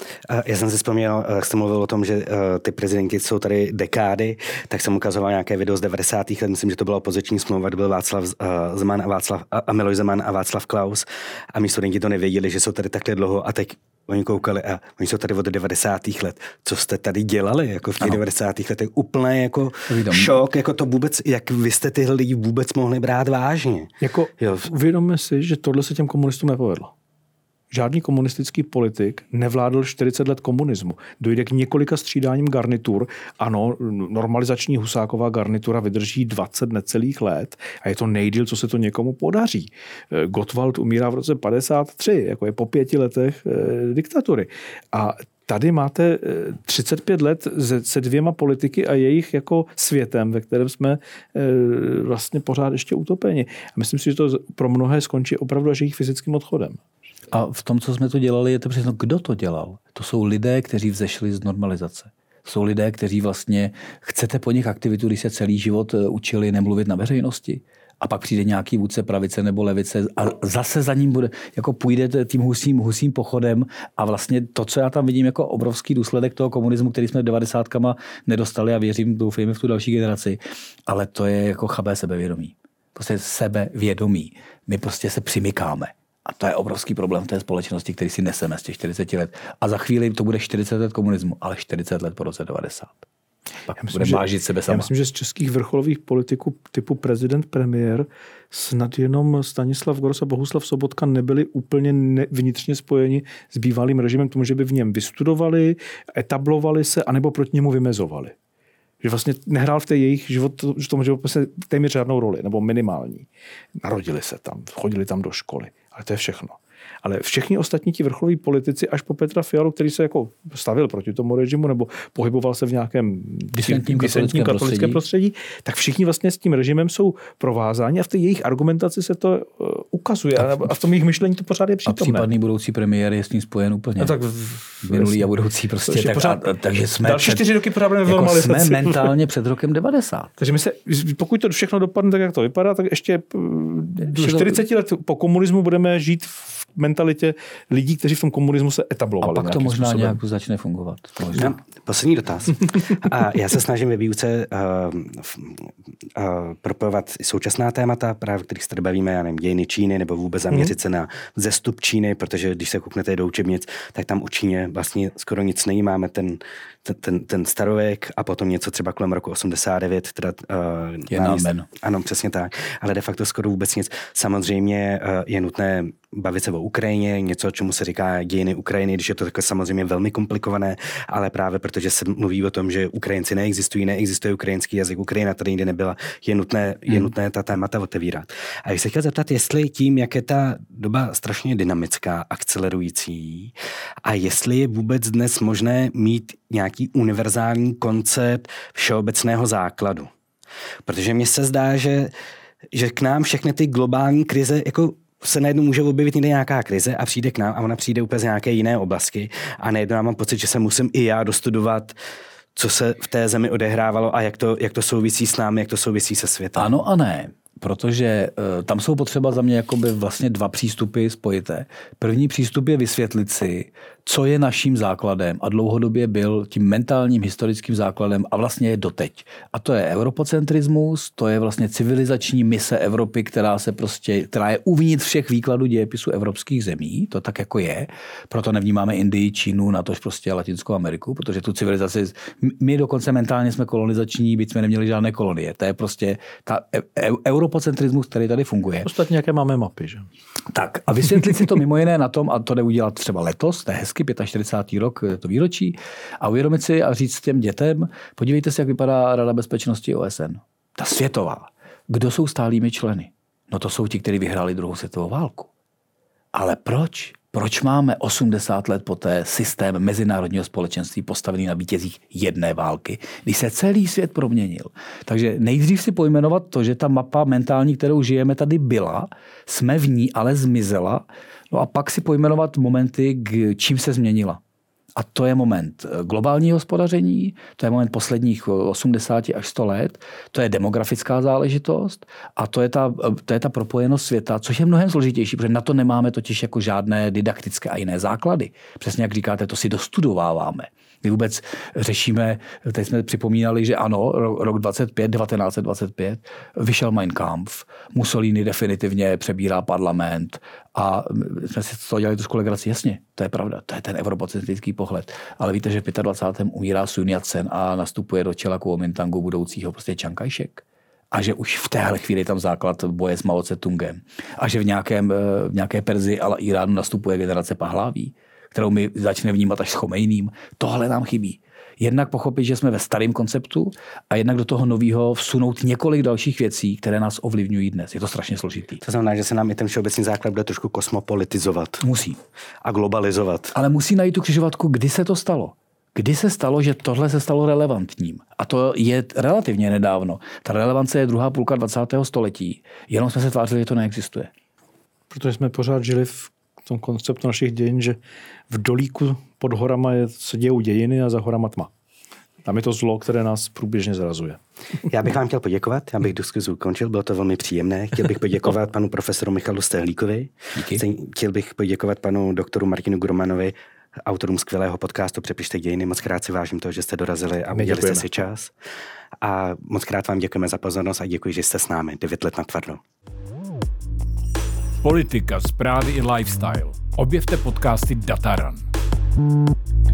[SPEAKER 1] Já jsem si vzpomněl, jak jste mluvil o tom, že ty prezidenti jsou tady dekády, tak jsem ukazoval nějaké video z 90. let, myslím, že to byla opoziční smlouva, kdy byl Václav Zeman a Miloš Zeman a Václav Klaus a mí studenti to nevěděli, že jsou tady takhle dlouho a teď oni koukali a oni jsou tady od 90. let. Co jste tady dělali jako v těch 90. letech? Úplně jako šok, jako to vůbec, jak vy jste tyhle lidi vůbec mohli brát vážně.
[SPEAKER 3] Jako uvědomme si, že tohle se těm komunistům nepovedlo. Žádný komunistický politik nevládl 40 let komunismu. Dojde k několika střídáním garnitur. Ano, normalizační Husáková garnitura vydrží 20 necelých let a je to nejdýl, co se to někomu podaří. Gottwald umírá v roce 53, jako je po 5 letech diktatury. A tady máte 35 let se 2 politiky a jejich jako světem, ve kterém jsme vlastně pořád ještě utopeni. A myslím si, že to pro mnohé skončí opravdu až jejich fyzickým odchodem.
[SPEAKER 2] A v tom, co jsme to dělali, je to přesně, kdo to dělal? To jsou lidé, kteří vzešli z normalizace. To jsou lidé, kteří vlastně, chcete po nich aktivitu, když se celý život učili nemluvit na veřejnosti. A pak přijde nějaký vůdce pravice nebo levice a zase za ním bude, jako půjdete tím husím pochodem a vlastně to, co já tam vidím jako obrovský důsledek toho komunismu, který jsme v 90kama nedostali a věřím, doufejme v tu další generaci, ale to je jako chabé sebevědomí. Prostě sebevědomí. My prostě se přimykáme. A to je obrovský problém v té společnosti, který si neseme z těch 40 let. A za chvíli to bude 40 let komunismu, ale 40 let po roce 90. Pak bude vážit sebe sama.
[SPEAKER 3] Já myslím, že z českých vrcholových politiků typu prezident, premiér, snad jenom Stanislav Gross a Bohuslav Sobotka nebyli úplně vnitřně spojeni s bývalým režimem k tomu, že by v něm vystudovali, etablovali se, anebo proti němu vymezovali. Že vlastně nehrál v té jejich tom životě téměř žádnou roli, nebo minimální. Narodili se tam, chodili tam do školy, ale to je všechno. Ale všichni ostatní ti vrcholoví politici až po Petra Fialu, který se jako stavil proti tomu režimu nebo pohyboval se v nějakém disentním katolickém prostředí, tak všichni vlastně s tím režimem jsou provázáni a v té jejich argumentaci se to ukazuje a v tom jejich myšlení to pořád je přítomné.
[SPEAKER 2] A případný budoucí premiér je s tím spojen úplně.
[SPEAKER 3] No tak
[SPEAKER 2] minulý a budoucí prostě. Takže jsme
[SPEAKER 3] další 4 roky pořád v normalizaci.
[SPEAKER 2] Jsme mentálně před rokem 90.
[SPEAKER 3] Takže pokud to všechno dopadne tak, jak to vypadá, tak ještě 40 let po komunismu budeme žít v mentalitě lidí, kteří v tom komunismu se etablovali.
[SPEAKER 2] A pak to možná způsobem. Nějak začne fungovat.
[SPEAKER 1] No, poslední dotaz. A já se snažím ve výuce propojovat současná témata, právě kterých se tady bavíme, já nevím, dějiny Číny, nebo vůbec zaměřit se na vzestup Číny, protože když se kouknete do učebnic, tak tam o Číně vlastně skoro nic není. Máme ten starověk a potom něco třeba kolem roku 89. Teda, ano, přesně tak. Ale de facto skoro vůbec nic. Samozřejmě je nutné bavit se o Ukrajině, něco, čemu se říká dějiny Ukrajiny, když je to takové samozřejmě velmi komplikované, ale právě protože se mluví o tom, že Ukrajinci neexistuje ukrajinský jazyk, Ukrajina tady nikdy nebyla, je nutné ta témata otevírat. A já se chtěl zeptat, jestli tím, jak je ta doba strašně dynamická, akcelerující, a jestli je vůbec dnes možné mít nějaký nějaký univerzální koncept všeobecného základu. Protože mně se zdá, že k nám všechny ty globální krize jako se najednou může objevit někde nějaká krize a přijde k nám a ona přijde úplně z nějaké jiné oblasti a najednou já mám pocit, že se musím i já dostudovat, co se v té zemi odehrávalo a jak to souvisí s námi, jak to souvisí se světem.
[SPEAKER 2] Ano a ne, protože tam jsou potřeba za mě jakoby vlastně dva přístupy spojité. První přístup je vysvětlit si, co je naším základem a dlouhodobě byl tím mentálním historickým základem a vlastně je doteď. A to je europocentrismus, to je vlastně civilizační mise Evropy, která je uvnitř všech výkladů dějepisu evropských zemí, to tak jako je. Proto nevnímáme Indii, Čínu, natož prostě Latinskou Ameriku, protože tu civilizaci, my dokonce mentálně jsme kolonizační, byť jsme neměli žádné kolonie. To je prostě ta europocentrismus, který tady funguje.
[SPEAKER 3] Ostatně jaké máme mapy, že?
[SPEAKER 2] Tak a vysvětlit si to mimo jiné na tom, a to jde udělat třeba letos, to je hezky, 45. rok, to výročí, a uvědomit si a říct těm dětem, podívejte se, jak vypadá Rada bezpečnosti OSN. Ta světová. Kdo jsou stálými členy? No to jsou ti, kteří vyhráli druhou světovou válku. Ale proč? Proč máme 80 let poté systém mezinárodního společenství postavený na vítězích jedné války, když se celý svět proměnil? Takže nejdřív si pojmenovat to, že ta mapa mentální, kterou žijeme, tady byla, jsme v ní, ale zmizela, no a pak si pojmenovat momenty, čím se změnila. A to je moment globálního hospodaření, to je moment posledních 80 až 100 let, to je demografická záležitost a to je ta propojenost světa, což je mnohem složitější, protože na to nemáme totiž jako žádné didaktické a jiné základy. Přesně jak říkáte, to si dostudováváme. My vůbec řešíme, teď jsme připomínali, že ano, rok 1925, vyšel Mein Kampf, Mussolini definitivně přebírá parlament a jsme si to dělali trošku legraci. Jasně, to je pravda, to je ten europocentrický pohled. Ale víte, že v 25. umírá Sun Yat-sen a nastupuje do čela Kuomintangu budoucího prostě Chiang Kai-shek. A že už v téhle chvíli je tam základ boje s Mao Tse-tungem. A že v nějaké Perzii a Iránu nastupuje generace Pahlaví, kterou my začneme vnímat až s Chomejným. Tohle nám chybí. Jednak pochopit, že jsme ve starém konceptu a jednak do toho nového vsunout několik dalších věcí, které nás ovlivňují dnes. Je to strašně složitý.
[SPEAKER 1] To znamená, že se nám i ten všeobecný základ bude trošku kosmopolitizovat.
[SPEAKER 2] Musí.
[SPEAKER 1] A globalizovat.
[SPEAKER 2] Ale musí najít tu křižovatku, kdy se to stalo. Kdy se stalo, že tohle se stalo relevantním? A to je relativně nedávno. Ta relevance je druhá půlka 20. století. Jenom jsme se tvářili, že to neexistuje.
[SPEAKER 3] Protože jsme pořád žili v tom konceptu našich dějin, že v dolíku pod horama se dějou dějiny a za horama tma. Tam je to zlo, které nás průběžně zrazuje.
[SPEAKER 1] Já bych vám chtěl poděkovat, já bych diskuzi ukončil, bylo to velmi příjemné. Chtěl bych poděkovat panu profesoru Michalu Stehlíkovi. Chtěl bych poděkovat panu doktoru Martinu Grumanovi, autorům skvělého podcastu Přepište dějiny. Moc krát si vážím toho, že jste dorazili a udělali jste si čas. A moc krát vám děkujeme za pozornost a děkuji, že jste s námi. 9 let natvrdo.
[SPEAKER 4] Politika, zprávy i lifestyle. Objevte podcasty Dataran.